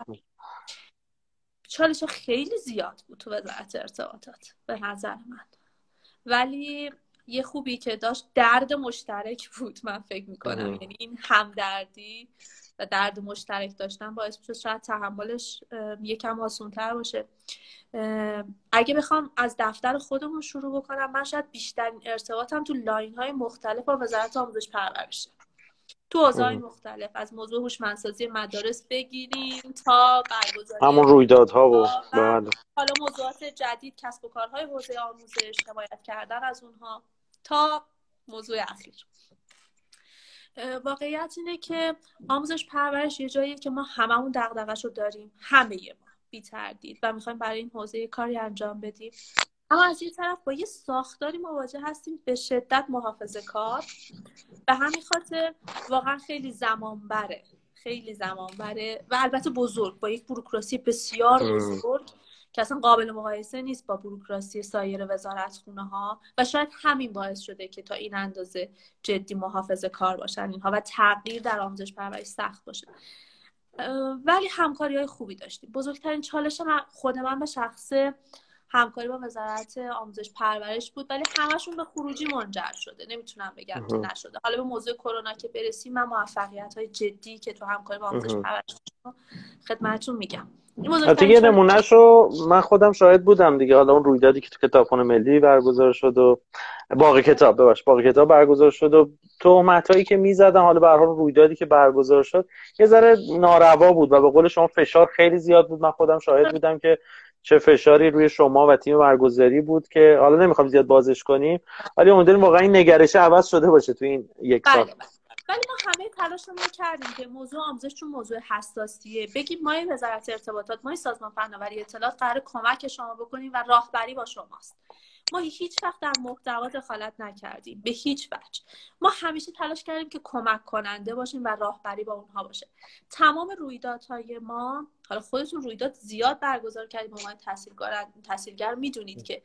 چالش خیلی زیاد بود تو وزارت ارتباطات به نظر من، ولی یه خوبی که داشت درد مشترک بود. من فکر میکنم یعنی این همدردی و درد مشترک داشتن باعث میشه شاید تحملش یکم آسان‌تر باشه. اگه بخوام از دفتر خودمون شروع بکنم، من شاید بیشترین ارتباطم تو لاین های مختلف با وزارت آموزش پرورشه، تو حوزه‌های مختلف، از موضوع هوشمندسازی مدارس بگیریم تا برگزاری همون رویدادها و بعد حالا موضوعات جدید، کسب و کارهای حوزه آموزش، حمایت کردن از اونها، تا موضوع اخیر. واقعیت اینه که آموزش پرورش یه جاییه که ما هممون دغدغه‌شو داریم، همه ما بی تردید، و میخوایم برای این حوزه کاری انجام بدیم، اما از یه طرف با یه ساختاری مواجه هستیم به شدت محافظه‌کار. به همین خاطر واقعا خیلی زمان بره، خیلی زمان بره و البته بزرگ، با یک بوروکراسی بسیار بزرگ که اصلا قابل مقایسه نیست با بوروکراسی سایر وزارتخونه ها، و شاید همین باعث شده که تا این اندازه جدی محافظه کار باشن اینها و تغییر در آموزش پرورش سخت باشه. ولی همکاری های خوبی داشتیم. بزرگترین چالش من خود من به شخصه همکاری با وزارت آموزش پرورش بود، ولی همشون به خروجی منجر شده، نمیتونم بگم که نشده. حالا به موضوع کرونا که برسیم، من موفقیت های جدی که تو همکاری با آموزش پرورش خدمتتون میگم. این البته بزرگترین یه چالش. نمونهشو من خودم شاهد بودم دیگه، حالا اون رویدادی که تو کتابخونه ملی برگزار شد و باغ کتاب ببخش باغ کتاب برگزار شد و تهمتایی که میزدن، حالا به هر حال رویدادی که برگزار شد یه ذره ناروا بود و به قول شما فشار خیلی زیاد بود. من خودم شاهد بودم که چه فشاری روی شما و تیم برگزاری بود که حالا نمیخوام زیاد بازش کنیم، ولی امیدواریم واقعا این نگرش عوض شده باشه تو این یک سال. بله بله. ولی ما همه تلاشمون رو کردیم که موضوع آموزش چون موضوع حساسیه بگیم ما وزارت ارتباطات، ما سازمان فناوری اطلاعات قرار کمک شما بکنیم و راهبری با شماست. ما هیچ وقت در محتوا دخالت نکردیم به هیچ وجه. ما همیشه تلاش کردیم که کمک کننده باشیم و راهبری با اونها باشه. تمام رویدادهای ما، حالا خودتون رویداد زیاد برگزار کردیم، ما تحصیلگر تحصیلگر میدونید که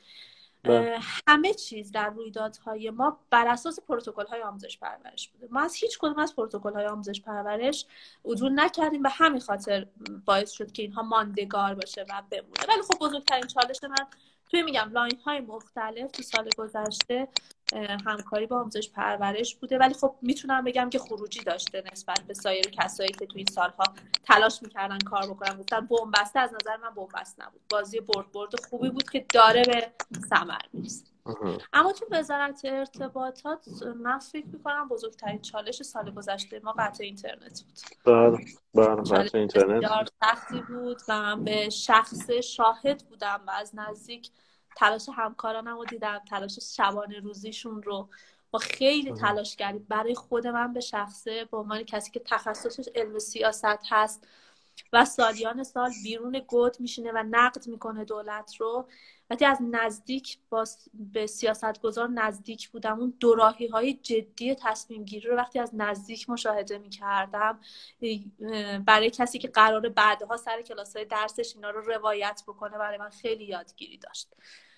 همه چیز در رویدادهای ما بر اساس پروتکل‌های آموزش پرورش بوده. ما از هیچ کدوم از پروتکل‌های آموزش پرورش عدول نکردیم و همین خاطر باعث شد که اینها ماندگار باشه و بمونه. ولی خب بزرگترین چالش من توی میگم لاین‌های مختلف تو سال گذشته همکاری با آموزش پرورش بوده، ولی خب میتونم بگم که خروجی داشته نسبت به سایر کسایی که تو این سالها تلاش میکردن کار بکنن. گفتن بن‌بسته، از نظر من بن‌بسته نبود، بازی برد برد خوبی بود که داره به ثمر میرسه. اما تو وزارت ارتباطات من فکر میکنم بزرگترین چالش سال گذشته ما قطع اینترنت بود. بله بله چالش قطع اینترنت بسیار سختی بود و من به شخص شاهد بودم و از نزدیک تلاش همکارانم رو دیدم، تلاش شبانه روزیشون رو. با خیلی تلاش کردیم. برای خود من به شخصه به عنوان کسی که تخصصش علم سیاست هست و سالیان سال بیرون گود میشینه و نقد میکنه دولت رو، وقتی از نزدیک با به سیاستگزار نزدیک بودم، اون دوراهی های جدی تصمیم گیری رو وقتی از نزدیک مشاهده میکردم، برای کسی که قراره بعدها سر کلاس‌های درسش اینا رو روایت بکنه برای من خیلی یادگیری داشت.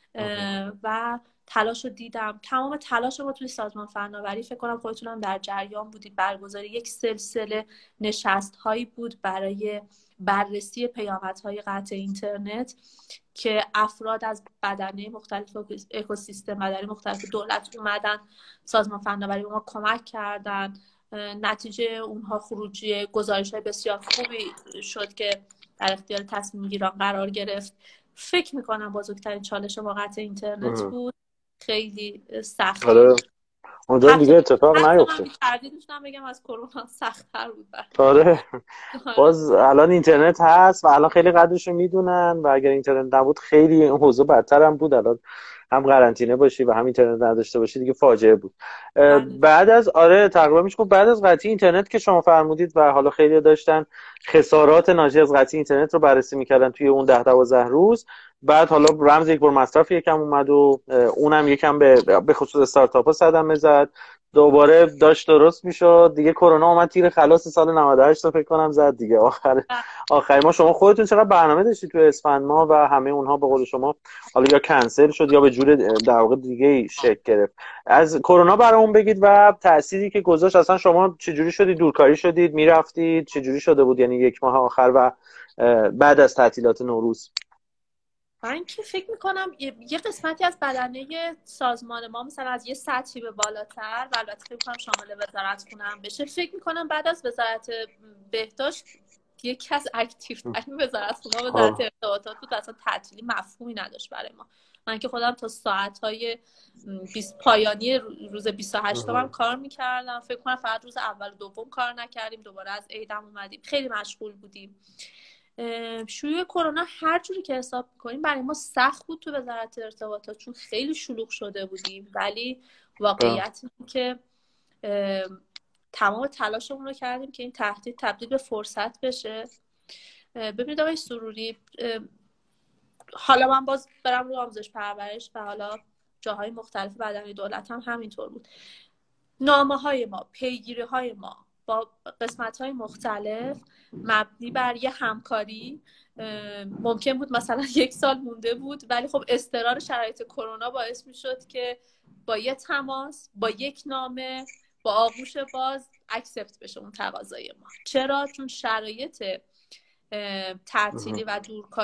و تلاش رو دیدم. تمام تلاش ما توی سازمان فناوری، فکر کنم خودتونم در جریان بودید، برگزاری یک سلسله نشست هایی بود برای بررسی پیامدهای قطع اینترنت که افراد از بدنه مختلف اکوسیستم بدنه مختلف دولت اومدن سازمان فناوری به ما کمک کردن. نتیجه اونها خروجی گزارش های بسیار خوبی شد که در اختیار تصمیم گیران قرار گرفت. فکر میکنم بزرگترین چالش واقعا اینترنت بود. خیلی سخت بود. اونجا دیگه اتفاق نیفته. حتی من بگم از کرونا سخت‌تر بود. آره باز الان اینترنت هست و الان خیلی قدرش رو میدونن و اگر اینترنت نبود خیلی اوضاع بدتر هم بود. الان هم قرنطینه باشی و هم اینترنت نداشته باشی دیگه فاجعه بود. بعد از آره تقریبا میشه گفت بعد از قطعی اینترنت که شما فرمودید و حالا خیلی داشتن خسارات ناشی از قطعی اینترنت رو بررسی میکردن توی اون ده دوازده روز، بعد حالا رمز یک بار مصرف یکم اومد و اونم یکم به به خصوص استارتاپ‌ها صدمه زد، دوباره داشت درست میشد دیگه. کرونا اومد تیر خلاص سال نود و هشت فکر کنم زد دیگه. آخر آخر ما شما خودتون چقدر برنامه داشتید تو اسفند ماه و همه اونها به قول شما حالا یا کنسل شد یا به جور در واقع دیگه شکل گرفت. از کرونا برامون بگید و تأثیری که گذاشت. اصلا شما چجوری شدید دورکاری شدید میرفتید، چجوری شده بود یعنی یک ماه آخر و بعد از تعطیلات نوروز؟ من که فکر میکنم یه قسمتی از بدنه سازمان ما مثلا از یه سطحی به بالاتر و البته فکر میکنم شامل وزارت خونه هم بشه، فکر میکنم بعد از وزارت بهداشت یکی از اکتیو ترین وزارت خونه وزارت ارتباطات بود. اصلا تعطیلی مفهومی نداشت برای ما. من که خودم تا ساعت‌های پایانی روز بیست و هشت هم کار میکردم. فکر کنم فقط روز اول و دوم کار نکردیم، دوباره از عیدم اومدیم، خیلی مشغول بودیم. شیوع کرونا هر جوری که حساب می‌کنیم برای ما سخت بود تو وزارت ارتباطات چون خیلی شلوغ شده بودیم، ولی واقعیت اینه که تمام تلاشمون رو کردیم که این تهدید تبدیل به فرصت بشه. ببینید آقای سروری، حالا من باز برم رو آموزش پرورش و حالا جاهای مختلف بدنه دولت هم همینطور بود. نامه‌های ما، پیگیری‌های ما با قسمت‌های مختلف مبنی بر یه همکاری ممکن بود مثلا یک سال مونده بود، ولی خب اضطرار شرایط کرونا باعث می‌شد که با یه تماس، با یک نامه، با آغوش باز اکسپت بشه اون تقاضای ما. چرا؟ چون شرایط تعطیلی و دورکاری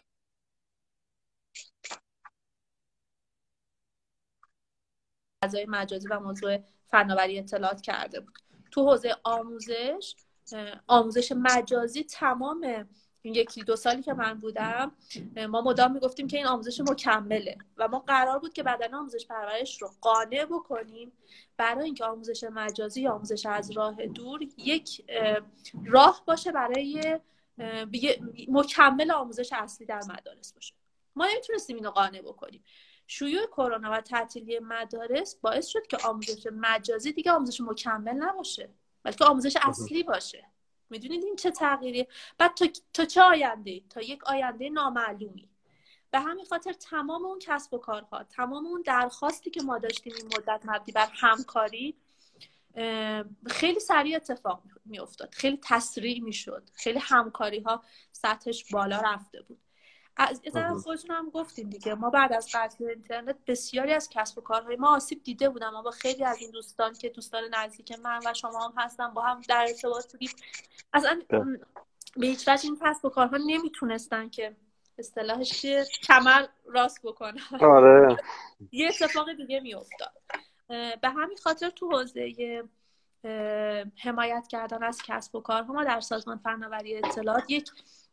فضای مجازی و موضوع فناوری اطلاعات کرده بود. تو حوزه آموزش آموزش مجازی تمام این یکی دو سالی که من بودم ما مدام میگفتیم که این آموزش مکمله و ما قرار بود که بدن آموزش پرورش رو قانع بکنیم برای اینکه آموزش مجازی یا آموزش از راه دور یک راه باشه برای مکمل آموزش اصلی در مدارس باشه. ما نمیتونستیم اینو قانع بکنیم. شیوع کرونا و تعطیلی مدارس باعث شد که آموزش مجازی دیگه آموزش مکمل نباشه بلکه آموزش اصلی باشه. میدونید این چه تغییریه؟ بعد تا, تا چه آینده؟ تا یک آینده نامعلومی. به همین خاطر تمام اون کسب و کارها، تمام اون درخواستی که ما داشتیم این مدت مبنی بر همکاری خیلی سریع اتفاق می افتاد، خیلی تسریع می شد، خیلی همکاری ها سطحش بالا رفته بود. از این خودتون هم گفتیم دیگه، ما بعد از قطع اینترنت بسیاری از کسب و کارهای ما آسیب دیده بودم. ما با خیلی از این دوستان که دوستان نزدیک من و شما هم هستن با هم در ارتباط بودیم. اصلا به هیچ وجه این کسب و کارها نمیتونستن که اصطلاحش چیه کمر راست بکنن. آره. یه اتفاق دیگه میافتاد. به همین خاطر تو حوزه حمایت کردن از کسب و کارها ما در سازمان فناوری اطلاعات یک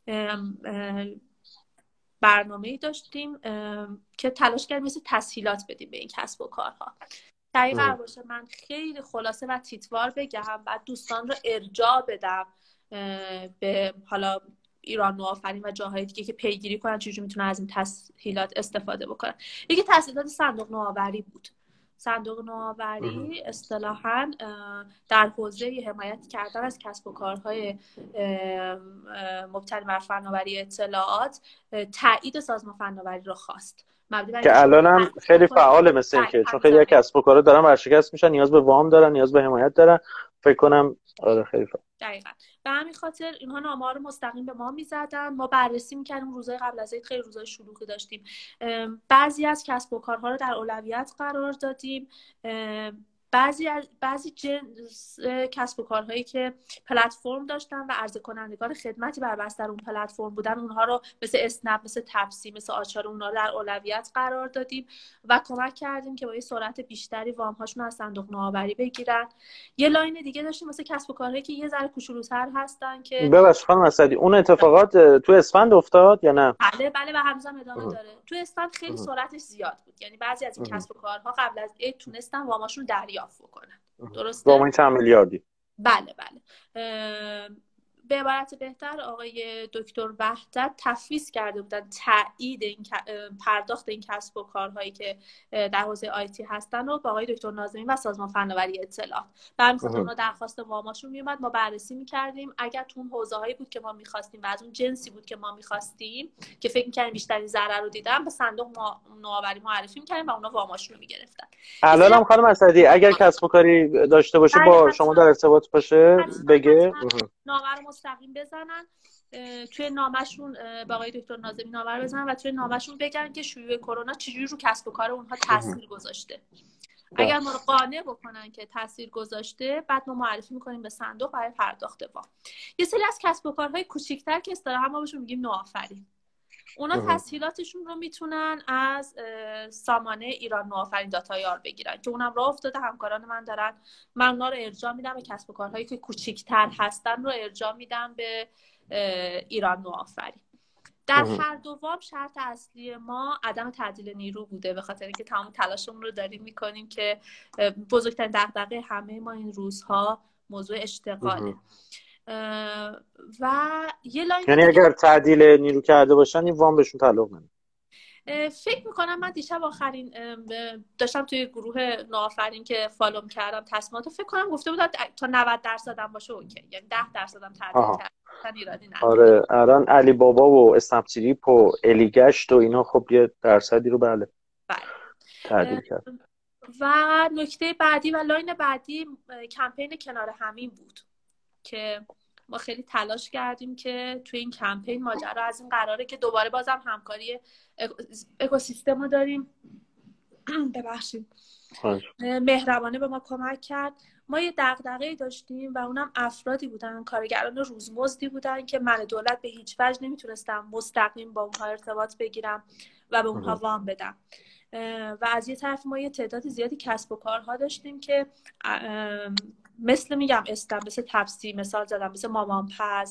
برنامه‌ای داشتیم که تلاش کردیم مثل تسهیلات بدیم به این کسب و کارها. دقیق قرار باشه من خیلی خلاصه و تیتوار بگم بعد دوستان رو ارجاع بدم به حالا ایران نوآفرین و جاهای دیگه که پیگیری کنن چجوری میتونن از این تسهیلات استفاده بکنن. یکی تسهیلات صندوق نوآوری بود. صندوق نوآوری اصطلاحاً در حوزه حمایت کردن از کسب و کارهای مبتنی بر فناوری اطلاعات تایید سازمان فناوری رو خواست. که الان هم خیلی فعاله مثل این که چون خیلی از کسب و کارها دارن ورشکست میشن، نیاز به وام دارن، نیاز به حمایت دارن. فکر کنم آره خیلی فعال. دقیقاً. به همین خاطر اینها نامه‌ها رو مستقیم به ما میزدن، ما بررسی میکردیم. روزهای قبل از عید خیلی روزهای شلوغی داشتیم. بعضی از کسب و کارها رو در اولویت قرار دادیم. بعضی از بعضی جنس کسب و کارهایی که پلتفرم داشتن و عرضه کنندگان خدمتی بر بستر اون پلتفرم بودن اونها رو مثل اسنپ، مثل تپسی، مثل آچار اونها رو در اولویت قرار دادیم و کمک کردیم که با یه سرعت بیشتری وام هاشون از صندوق نوآوری بگیرن. یه لاین دیگه داشتیم مثل کسب و کارهایی که یه ذره کوچولوتر هستن که ببخشید خانم اسدی اون اتفاقات تو اسفند افتاد یا نه؟ بله بله و هنوزم ادامه داره. تو اسفند خیلی سرعتش زیاد بود. یعنی بعضی از این کسب و کارها قبل از عید تونستن واماشون دریافت بکنن. درسته؟ وام چند میلیاردی. بله بله. به عبارت بهتر آقای دکتر وحدت تفویض کرده بودن تایید این پرداخت این کسب و کارهایی که در حوزه آیتی هستن رو با آقای دکتر ناظمی و سازمان فناوری اطلاعات. به همین خاطر اونا درخواست واماشون میومد، ما بررسی میکردیم. اگر تو اون حوزه‌هایی بود که ما می‌خواستیم و از اون جنسی بود که ما می‌خواستیم که فکر می‌کردیم بیشترین ضرر رو دیدن، به صندوق نوآوری معرفی می‌کردیم و اونا واماشون رو می‌گرفتن. الان هم خانم اسدی اگر کسب و کاری داشته باشه با شما در ارتباط باشه بگه نامه رو مستقیم بزنن، توی نامشون با آقای دکتر ناظمی نامه رو بزنن و توی نامشون بگن که شیوع کرونا چجوری رو کسب و کار اونها تاثیر گذاشته. اگر ما رو قانع بکنن که تاثیر گذاشته، بعد ما معرفی میکنیم به صندوق برای پرداخت وام. یه سری از کسب و کارهای کوچیک‌تر که اصطلاحاً ما بهشون میگیم نوآفرین، اونا تسهیلاتشون رو میتونن از سامانه ایران نوآفرین داتایار بگیرن که اونم راه افتاده، همکاران من دارن. من اونا رو ارجاع میدم به کسب و کارهایی که کوچیک‌تر هستن، رو ارجاع میدم به ایران نوآفرین. در هر دو وام شرط اصلی ما عدم تعدیل نیرو بوده، به خاطر اینکه تمام تلاشمون رو داریم میکنیم که بزرگترین دغدغه همه ما این روزها موضوع اشتغاله. و یه لاین یعنی اگر تعدیل نیرو کرده باشن این وام بهشون تعلق نمیکنه. فکر میکنم من دیشب آخرین داشتم توی گروه نوآفرین که فالوم کردم تصمیمات، فکر کنم گفته بودن تا نود درصد هم باشه اوکی، یعنی ده درصد هم تعدیل کردن ایرادی نداره. آره الان علی بابا و اسنپ تریپ و الی گشت و اینا خب یه درصدی رو بله بله تعدیل کرد. و نکته بعدی و لاین بعدی کمپین کنار همین بود که ما خیلی تلاش کردیم که توی این کمپین ماجرا از این قراره که دوباره بازم همکاری اکوسیستم رو داریم. ببخشید مهربانه به ما کمک کرد. ما یه دغدغه‌ای داشتیم و اونم افرادی بودن، کارگران روزمزدی بودن که من دولت به هیچ وجه نمیتونستم مستقیم با اونها ارتباط بگیرم و به اونها وام بدم. و از یه طرف ما یه تعداد زیادی کسب و کارها داشتیم که مثل میگم استم، مثل تپسی مثال زدم، مثل مامانپز،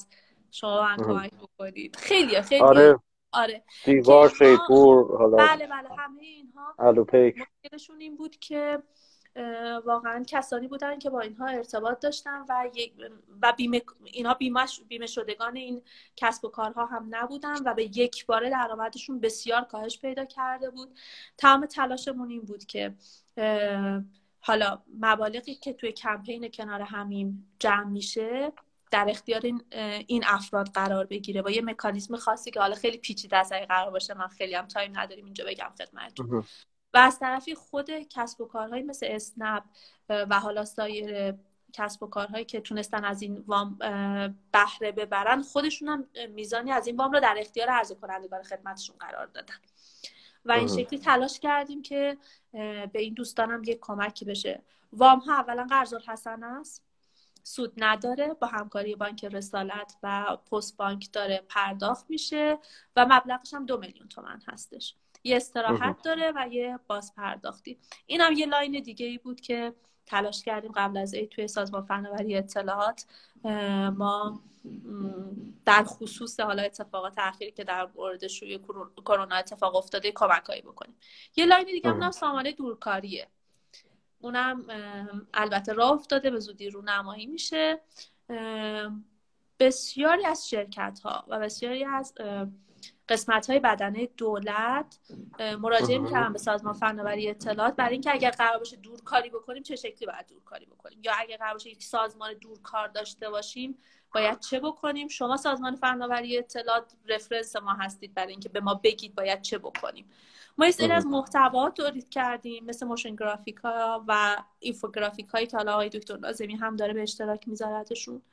شما من کمک بکنید. خیلی خیلی آره آره دیوار، که شیپور، حالا بله بله همه اینها الوپیک. مشکلشون این بود که واقعا کسانی بودن که با اینها ارتباط داشتن و و بیمه اینها بیمه بیمه شدگان این کسب و کارها هم نبودن و به یک باره درآمدشون بسیار کاهش پیدا کرده بود. تمام تلاشمون این بود که حالا مبالغی که توی کمپین کنار همیم جمع میشه در اختیار این, این افراد قرار بگیره با یه مکانیزم خاصی که حالا خیلی پیچیده است اگه قرار باشه من خیلی هم تایم نداریم اینجا بگم خدمتتون. و از طرفی خود کسب و کارهایی مثل اسنپ و حالا سایر کسب و کارهایی که تونستن از این وام بهره ببرن خودشون هم میزانی از این وام رو در اختیار عرضه کنندگان خدمتشون قرار دادن و این شکلی تلاش کردیم که به این دوستانم یک کمکی بشه. وام ها اولا قرض الحسنه است، سود نداره، با همکاری بانک رسالت و پست بانک داره پرداخت میشه و مبلغش هم دو میلیون تومان هستش. یه استراحت داره و یه باز پرداختی. این هم یه لاین دیگه ای بود که تلاش کردیم قبل از عید توی سازمان فناوری اطلاعات ما در خصوص حالا اتفاقات اخیری که در مورد شیوع کرونا اتفاق افتاده کمکایی بکنیم. یه لاین دیگه هم سامانه دورکاریه. اونم البته راه افتاده، به زودی رونمایی میشه. بسیاری از شرکت ها و بسیاری از قسمت های بدنه دولت مراجعه می‌کردن به سازمان فناوری اطلاعات برای اینکه اگر قرار باشه دورکاری بکنیم چه شکلی باید دورکاری بکنیم، یا اگر قرار باشه یک سازمان دورکار داشته باشیم باید چه بکنیم. شما سازمان فناوری اطلاعات رفرنس ما هستید برای اینکه به ما بگید باید چه بکنیم. ما یه سری از محتوات تولید کردیم مثل موشن گرافیک ها و اینفوگرافیک هایی که حالا آقای دکتر ناظمی هم داره به اشتراک میذارتشون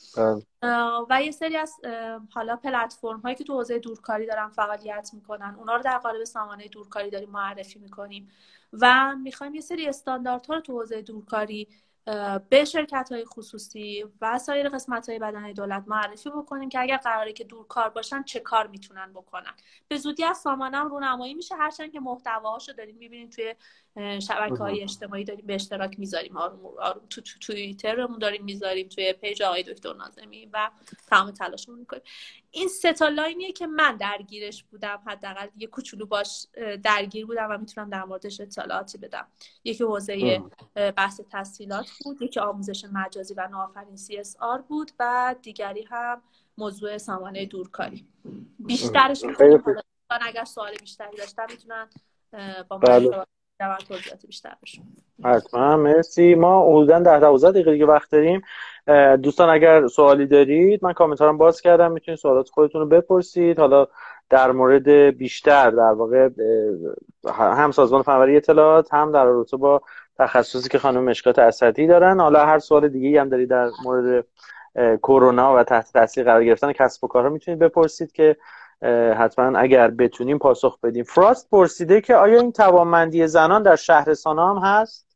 و یه سری از حالا پلتفرم هایی که تو حوزه دورکاری دارن فعالیت میکنن اونا رو در قالب سامانه دورکاری داریم معرفی میکنیم و میخوایم یه سری استانداردها رو تو حوزه دورکاری به شرکت های خصوصی و سایر قسمت های بدنه دولت معرفی بکنیم که اگر قراره که دورکار باشن چه کار میتونن بکنن. به زودی از سامانه هم رونمایی میشه، هرچند که محتواهاشو داریم میبینیم توی شبکه‌های اجتماعی داریم به اشتراک میذاریم، آروم آروم تو توییترمون داریم میذاریم، توی پیج آقای دکتر ناظمی و تمام تلاشمون میکنیم. این سه تا لاینیه که من درگیرش بودم، حداقل یه کوچولو باش درگیر بودم و میتونم در موردش اطلاعاتی بدم. یکی حوزه بحث تسهیلات بود، یکی آموزش مجازی و نوآفرین سی اس آر بود و دیگری هم موضوع سامانه دورکاری. بیشترش میتونم حالا اگر سوال بیشتری داشتن میتونن با من در توضیحات بیشتر بشون. حتما مرسی. ما حدوداً ده دوازده دقیقه دیگه وقت داریم. دوستان اگر سوالی دارید من کامنتارم باز کردم، میتونید سوالات خودتون رو بپرسید. حالا در مورد بیشتر در واقع هم سازمان فناوری اطلاعات هم در رابطه با تخصصی که خانم مشکات اسدی دارن، حالا هر سوال دیگه‌ای هم دارید در مورد کرونا و تحت تاثیر قرار گرفتن کسب و کارها میتونید بپرسید که حتما اگر بتونیم پاسخ بدیم. فراست پرسیده که آیا این توانمندی زنان در شهرستان هم هست؟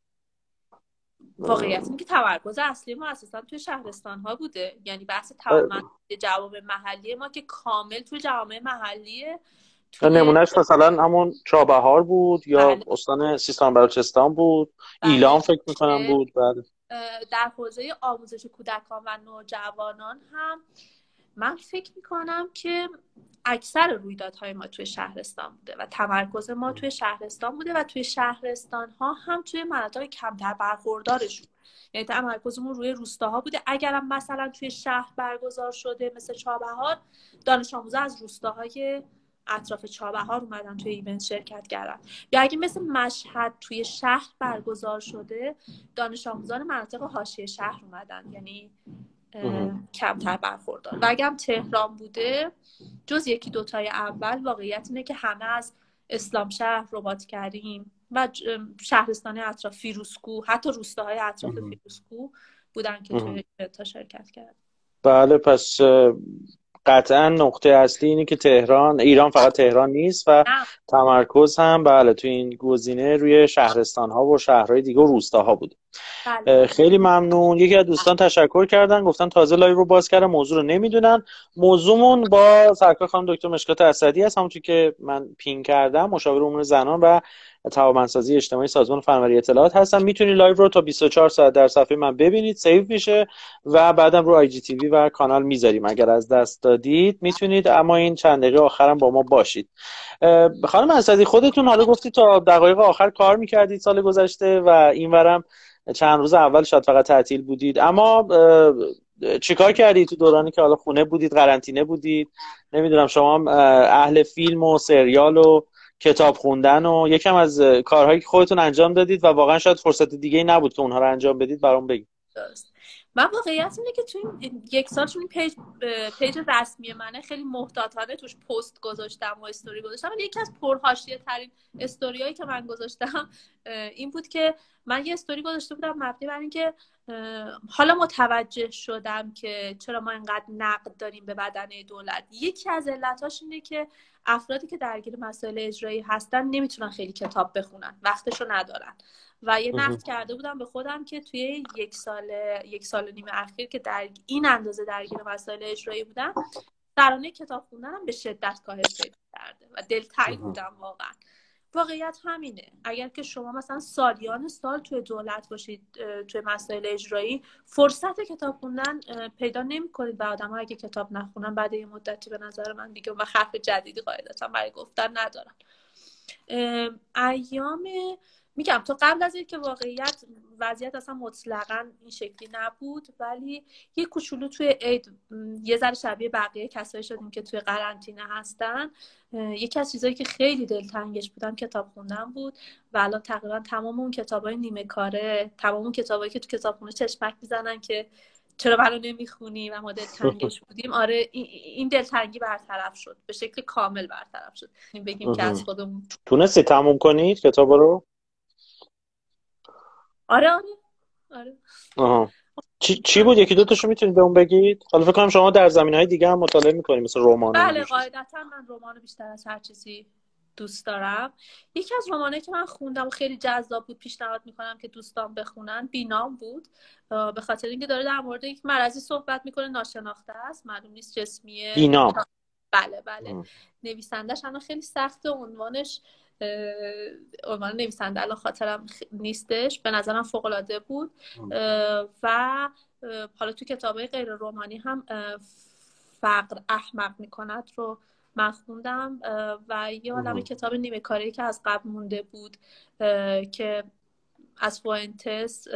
واقعیت اینه که تمرکز اصلی ما اساسا توی شهرستان ها بوده، یعنی بحث توانمندی جوامع محلی ما که کامل توی جوامع محلیه. توی... نمونهش مثلا همون چابهار بود یا بله. استان سیستان بلوچستان بود، بله. ایلام فکر میکنم بود. بله. در حوزه آموزش کودکان و نوجوانان هم من فکر میکنم که اکثر رویدادهای ما توی شهرستان بوده و تمرکز ما توی شهرستان بوده و توی شهرستان ها هم توی مناطق کمتر برخوردارشون، یعنی تمرکزمون روی روستاها بوده. اگرم مثلا توی شهر برگزار شده مثل چابهار، دانش آموزا از روستاهای اطراف چابهار اومدن توی ایونت شرکت کردن، یا اگه مثل مشهد توی شهر برگزار شده دانش آموزان مناطق حاشیه شهر اومدن، یعنی کمتر برخوردار. و اگه هم تهران بوده جز یکی دوتای اول، واقعیت اینه که همه از اسلام شهر، رباط کریم و شهرستان اطراف فیروزکوه، حتی روستاهای اطراف فیروزکوه بودن که توی تا شرکت کردن. بله، پس قطعا نقطه اصلی اینه که تهران، ایران فقط تهران نیست و تمرکز هم بله توی این گزینه روی شهرستان ها و شهرهای دیگه و روستاها بوده. بله بله. خیلی ممنون. یکی از دوستان تشکر کردن، گفتن تازه لایو رو باز کردم، موضوع رو نمیدونن. موضوعمون با سرکار خانم دکتر مشکات اسدی هست، همونطور که من پین کردم، مشاور امور زنان و توانمندسازی اجتماعی سازمان فناوری اطلاعات هستم. میتونید لایو رو تا بیست و چهار ساعت در صفحه من ببینید، سیو میشه و بعدم رو آی جی تی وی و کانال میذاریم. اگر از دست دادید میتونید اما این چند دقیقه آخرم با ما باشید. خانم اسدی، خودتون حالا گفتید تا دقایق آخر کار میکردید سال گذشته و اینورم چند روز اول شاید فقط تعطیل بودید، اما چیکار کردید تو دورانی که حالا خونه بودید، قرنطینه بودید؟ نمیدونم، شما اهل فیلم و سریال و کتاب خوندن و یکم از کارهایی که خودتون انجام دادید و واقعا شاید فرصت دیگه ای نبود که اونها رو انجام بدید برام بگید. درست. من واقعیت اینه که تو این یک سال چون پیج پیج رسمی منه خیلی محتاطانه توش پست گذاشتم و استوری گذاشتم. ولی یکی از پرحاشیه ترین استوریایی که من گذاشتم این بود که من یه استوری گذاشته بودم مبنی بر اینکه حالا متوجه شدم که چرا ما اینقدر نقد داریم به بدنه دولت. یکی از علتاش اینه که افرادی که درگیر مسائل اجرایی هستن نمیتونن خیلی کتاب بخونن، وقتشو ندارن. و یه نقد کرده بودم به خودم که توی یک سال یک سال و نیم اخیر که در این اندازه درگیر مسائل اجرایی بودم، ترانه کتاب خوندنم به شدت کاهش پیدا کرده و دلتنگ بودم. واقعا واقعیت همینه. اگر که شما مثلا سالیان سال توی دولت باشید، توی مسائل اجرایی، فرصت کتاب خوندن پیدا نمی‌کنید و آدم‌ها اگه کتاب نخونن بعد یه مدتی به نظر من دیگه و حرف جدیدی قاعدتا برای گفتن ندارن. ایام میگم تو قبل از اینکه واقعیت وضعیت اصلا مطلقاً این شکلی نبود، ولی یه کوچولو توی عید یه ذره شبیه بقیه کسایی شدیم که توی قرنطینه هستن. یکی از چیزایی که خیلی دلتنگش بودم کتاب خوندن بود و الان تقریبا تمام اون کتابای نیمه کاره، تمام اون کتابایی که تو کتابخونه چشمک میزنن که چرا منو نمیخونی و ما دلتنگش بودیم، آره این دلتنگی برطرف شد، به شکل کامل برطرف شد. بگیم که از خودمون تونستی تموم کنید کتابا رو؟ آره آره آره. آها. چی چی بود؟ یکی دو تاشو میتونید بهمون بگید؟ حالا فکر کنم شما در زمینه‌های دیگه هم مطالعه می‌کنید، مثل رمان. بله قاعدتا من رمان بیشتر از هر چیزی دوست دارم. یکی از رمانایی که من خوندم و خیلی جذاب بود، پیشنهاد میکنم که دوستان بخونن، بینام بود. به خاطر اینکه داره در مورد یک مرضی صحبت میکنه ناشناخته است، معلوم نیست جسمیه. بینام. بله بله. ام. نویسندش الان خیلی سخته، عنوانش عنوان نویسنده الان خاطرم نیستش، به نظرم فوق العاده بود. و حالا تو کتابای غیر رمانی هم فقر احمق میکند رو من خوندم و یه عالمه کتاب نیمه کاری که از قبل مونده بود که از فوئنتس،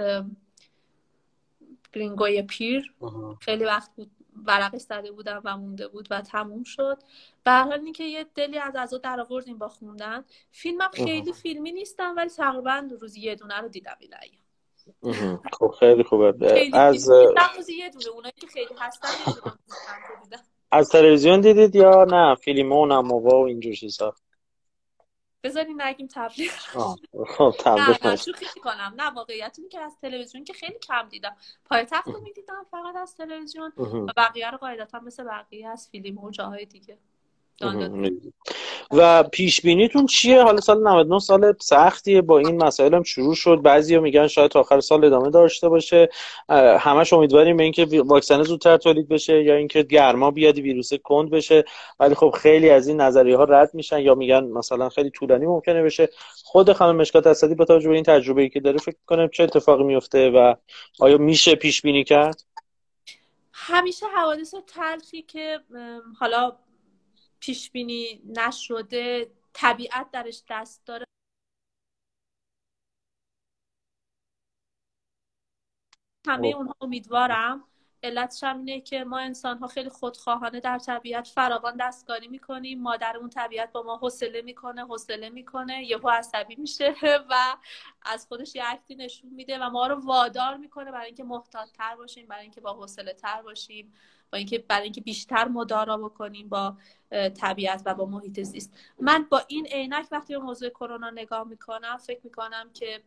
گرینگوی پیر، خیلی وقت بود ورقش زده بودم و مونده بود و تموم شد. به هر حال اینکه یه دلی از عزا در آوردیم با خوندن. فیلمم خیلی فیلمی نیستم ولی تقریبا روزی یه دونه رو دیدم این ایام. خب خیلی خوبه. از روزی یه دونه، اونایی که خیلی هستن یه دونه دیدم. از تلویزیون دیدید یا نه فیلمون هم و اینجور چیزا؟ بذارین نگیم تبلیغ. خب تبلیغ نه شوخی میکنم. نه واقعیت اینه که از تلویزیون که خیلی کم دیدم. پایتخت رو میدیدم فقط از تلویزیون و بقیه رو قاعدتا مثل بقیه از فیلم و جاهای دیگه. و پیش بینیتون چیه؟ حالا سال نود و نه سال سختیه، با این مسائل هم شروع شد، بعضیا میگن شاید تا آخر سال ادامه داشته باشه. همش امیدواریم به اینکه واکسن زودتر تولید بشه یا اینکه گرما بیاد ویروس کند بشه، ولی خب خیلی از این نظریه ها رد میشن یا میگن مثلا خیلی طولانی ممکنه بشه. خود خانم مشکات اسدی با توجه به این تجربه‌ای که داره فکر کنم چه اتفاقی میفته و آیا میشه پیش بینی کرد؟ همیشه حوادث تلخی که حالا پیش بینی نشده طبیعت درش دست داره، همه اونها امیدوارم. علتش هم اینه که ما انسان ها خیلی خودخواهانه در طبیعت فراوان دستکاری میکنیم. مادرمون طبیعت با ما حوصله میکنه حوصله میکنه یهو عصبی میشه و از خودش یه اکتی نشون میده و ما رو وادار میکنه برای اینکه محتاط تر باشیم، برای اینکه با حوصله تر باشیم، با اینکه برای اینکه بیشتر مدارا بکنیم با طبیعت و با محیط زیست. من با این عینک وقتی به موضوع کرونا نگاه میکنم فکر میکنم که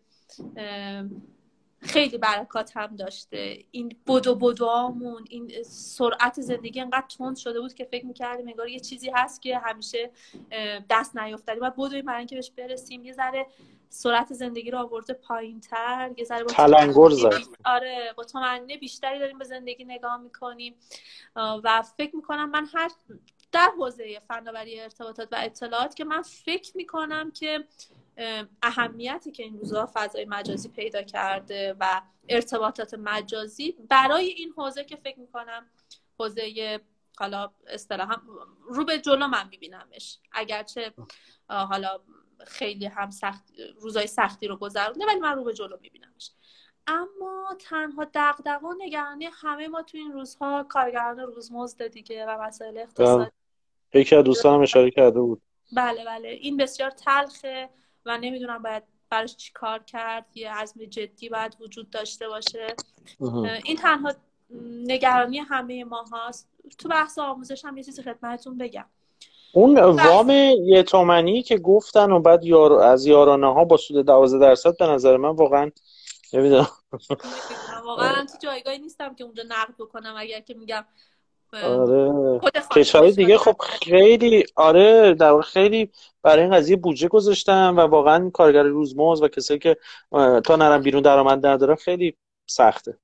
خیلی برکات هم داشته. این بدو بدوامون، این سرعت زندگی انقدر تند شده بود که فکر میکردیم انگار یه چیزی هست که همیشه دست نیافتادیم و بدویم برای اینکه بهش برسیم. یه ذره سرعت زندگی رو آورده پایین‌تر، یه ذره با تلنگر زد. آره با تمنی بیشتری داریم به زندگی نگاه میکنیم و فکر میکنم من هر در حوزه فناوری ارتباطات و اطلاعات که من فکر میکنم که اهمیتی که این روزها فضای مجازی پیدا کرده و ارتباطات مجازی برای این حوزه که فکر میکنم حوزه حالا اصطلاحا رو به جلو من میبینمش، اگرچه حالا خیلی هم سخت روزای سختی رو گذرونده ولی من رو به جلو میبینمش. اما تنها دغدغه و نگرانی همه ما تو این روزها کارگران روزمزد دیگه و مسائل اقتصادی. یکی از دوستانم اشاره کرده بود. بله بله این بسیار تلخه و نمیدونم باید براش چی کار کرد، یه عزم جدی باید وجود داشته باشه. این تنها نگرانی همه ما هاست. تو بحث آموزش هم یه چیزی خدمتتون بگم، اون وام یه تومنی که گفتن و بعد یار... از یارانه ها با سود دوازده درصد به نظر من واقعا نمیدونم واقعا تو جایگاهی نیستم که اونجا نقد بکنم، اگر که میگم آره کشورهای دیگه خب خیلی آره در واقع خیلی برای این قضیه بودجه گذاشتن و واقعا کارگر روزمزد و کسایی که تا نرم بیرون درآمد ندارن خیلی سخته.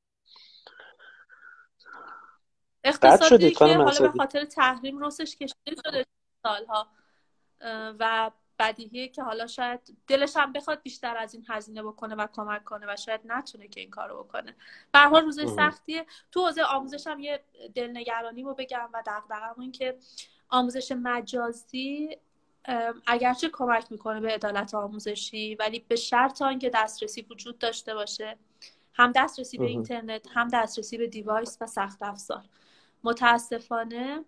اقتصادی که حالا به خاطر تحریم رسش کشیده شده سالها و بدیهیه که حالا شاید دلش هم بخواد بیشتر از این هزینه بکنه و کمک کنه و شاید نتونه که این کارو بکنه. به هر حال روزای سختیه. تو حوزه آموزش هم یه دلنگرانیمو بگم و دغدغه‌م این که آموزش مجازی اگرچه کمک میکنه به عدالت آموزشی ولی به شرط آنکه دسترسی وجود داشته باشه، هم دسترسی به اینترنت هم دسترسی به دیوایس و سخت افزار. متاسفانه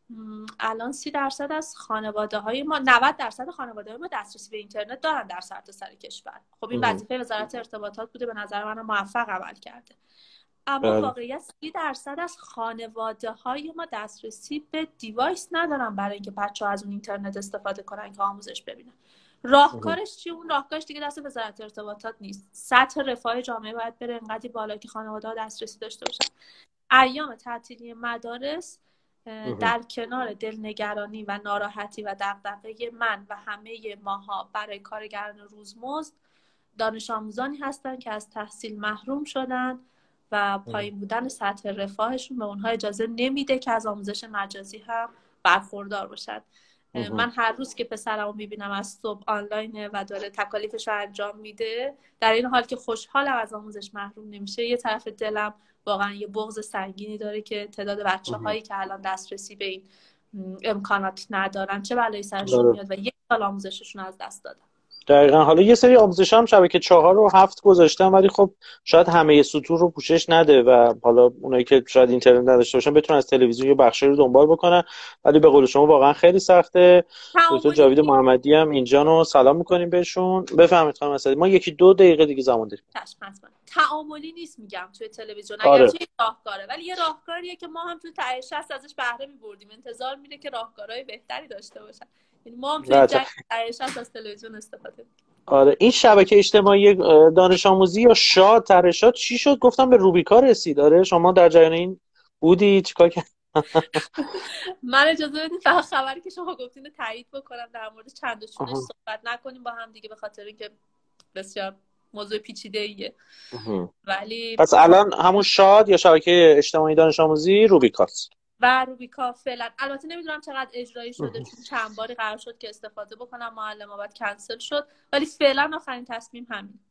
الان سی درصد از خانواده های ما نود درصد خانواده های ما دسترسی به اینترنت دارن در سرتاسر کشور. خب این وظیفه وزارت ارتباطات بوده، به نظر من موفق عمل کرده. اما بله. واقعیت سی درصد از خانواده های ما دسترسی به دیوایس ندارن برای اینکه بچه‌ها از اون اینترنت استفاده کنن که آموزش ببینن. راهکارش چی؟ اون راهکارش دیگه دست وزارت ارتباطات نیست. سطح رفاه جامعه باید بره انقدر بالا که خانواده‌ها دسترسی داشته باشن. ایام تعطیلی مدارس در کنار دلنگرانی و ناراحتی و دغدغه من و همه ماها برای کارگران روزمزد، دانش آموزانی هستن که از تحصیل محروم شدن و پایین بودن سطح رفاهشون به اونها اجازه نمیده که از آموزش مجازی هم برخوردار باشن. من هر روز که پسرمو میبینم از صبح آنلاینه و داره تکالیفش رو انجام میده، در این حال که خوشحالم از آموزش محروم نمیشه، یه طرف دلم واقعا یه بغض سنگینی داره که تعداد بچه‌هایی که الان دسترسی به این امکانات ندارن چه بلایی سرشون میاد و یک سال آموزششون از دست دادن. دقیقاً. حالا یه سری آموزش هم شبکه چهار و هفت گذاشتن ولی خب شاید همه سطوح رو پوشش نده و حالا اونایی که شاید اینترنت نداشته باشن بتونن از تلویزیون یه بخشی رو دنبال بکنن، ولی به قول شما واقعا خیلی سخته. دکتر جاوید محمدی هم اینجا رو سلام می‌کنیم بهشون. بفرمایید خانم اسدی، ما یکی دو دقیقه دیگه زمان داریم. تعاملی نیست میگم توی تلویزیون اگرچه یه راهکاره، ولی یه راهکاریه که ما هم توی ته شصت ازش بهره می‌بردیم. انتظار میره که راهکارهای بهتری داشته باشن. یعنی ما هم توی ته شصت از تلویزیون استفاده کنیم. آره این شبکه اجتماعی دانش آموزی یا شاد ترشاد چی شد؟ گفتم به روبیکا رسید. داره شما در جریان این بودی؟ چیکار کردی؟ من اجازه بدید فقط خبری که شما گفتین رو تایید بکنم، در مورد چند و چونش صحبت نکنیم با هم دیگه به خاطر اینکه بسیار موضوع پیچیده ایه. ولی پس الان همون شاد یا شبکه اجتماعی دانش آموزی روبیکاست و روبیکا فعلا البته نمیدونم چقدر اجرایی شده چون چند باری قرار شد که استفاده بکنم معلم بعد کنسل شد، ولی فعلا آخرین تصمیم همین.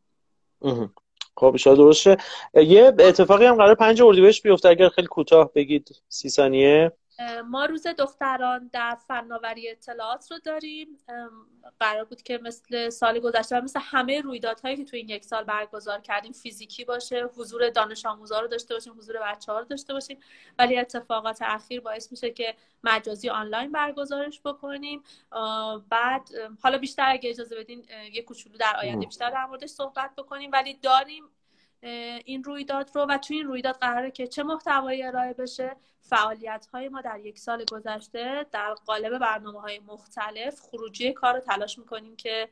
خب ان شاء الله درست شه. یه اتفاقی هم قرار پنج اردیبهشت بیفته، اگر خیلی کوتاه بگید سی ثانیه. ما روز دختران در فناوری اطلاعات رو داریم. قرار بود که مثل سال گذشته مثل همه رویدادهایی که تو این یک سال برگزار کردیم فیزیکی باشه، حضور دانش آموزا رو داشته باشیم، حضور بچه‌ها رو داشته باشیم، ولی اتفاقات اخیر باعث میشه که مجازی آنلاین برگزارش بکنیم. بعد حالا بیشتر اگه اجازه بدین یه کوچولو در آینده بیشتر در موردش صحبت بکنیم، ولی داریم این رویداد رو و توی این رویداد قراره که چه محتوایی ارائه بشه. فعالیت‌های ما در یک سال گذشته در قالب برنامه‌های مختلف خروجی کار رو تلاش می‌کنیم که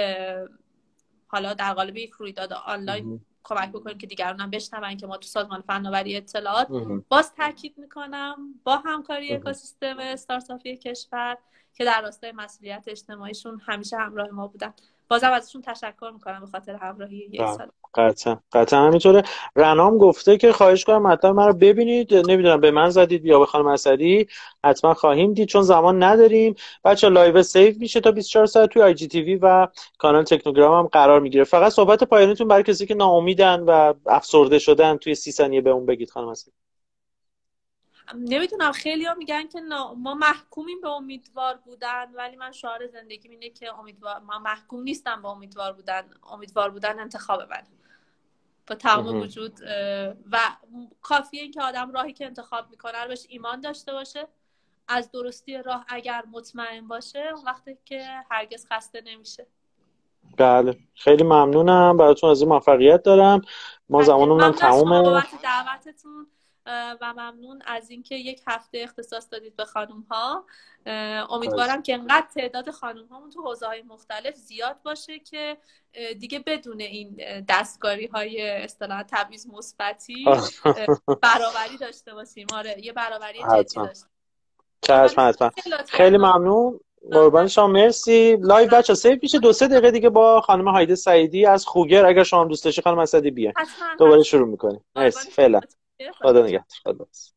حالا در قالب یک رویداد آنلاین کمک بکنیم که دیگران هم بشنون که ما تو سازمان فناوری اطلاعات باز تاکید می‌کنم با همکاری اکوسیستم استارتاپی کشور که در راستای مسئولیت اجتماعیشون همیشه همراه ما بودن بازم ازشون تشکر میکنم به خاطر همراهی یک سال. قطعا قطعا همینطوره. رنام گفته که خواهش کنم حتما من رو ببینید، نمیدونم به من زدید یا به خانم اسدی، حتما خواهیم دید چون زمان نداریم. بچه لایو سیو میشه تا بیست و چهار ساعت توی آی جی تی وی و کانال تکنوگرام هم قرار میگیره. فقط صحبت پایانیتون برای کسی که ناامیدن و افسرده شدن توی سی ثانیه به اون بگید خانم اسدی. نمیدونم، خیلی ها میگن که ما محکومیم به امیدوار بودن، ولی من شعار زندگیم اینه که امیدوار من محکوم نیستم به امیدوار بودن. امیدوار بودن انتخاب من با تمام وجود و کافیه این که آدم راهی که انتخاب میکنه رو بهش ایمان داشته باشه، از درستی راه اگر مطمئن باشه، اون وقتی که هرگز خسته نمیشه. بله خیلی ممنونم براتون، از این موفقیت دارم. ما زمانمون هم تمومه. ممنون بابت دعوتتون و ممنون از اینکه یک هفته اختصاص دادید به خانوم ها. امیدوارم که انقدر تعداد خانوم هامون تو حوزه های مختلف زیاد باشه که دیگه بدون این دستکاری های اصطلاحاً تبعیض مثبتی برابری داشته باشیم. آره یه برابری جدی داشته. چشم حتما. خیلی ممنون. قربان شما، مرسی. لایو بچا سیو میشه دو سه دقیقه دیگه با خانم هایده سعیدی از خوگر، اگر شما دوست داشتی خانم اسدی بیان دوباره شروع میکنیم. مرسی فعلا. خدا نگهدار.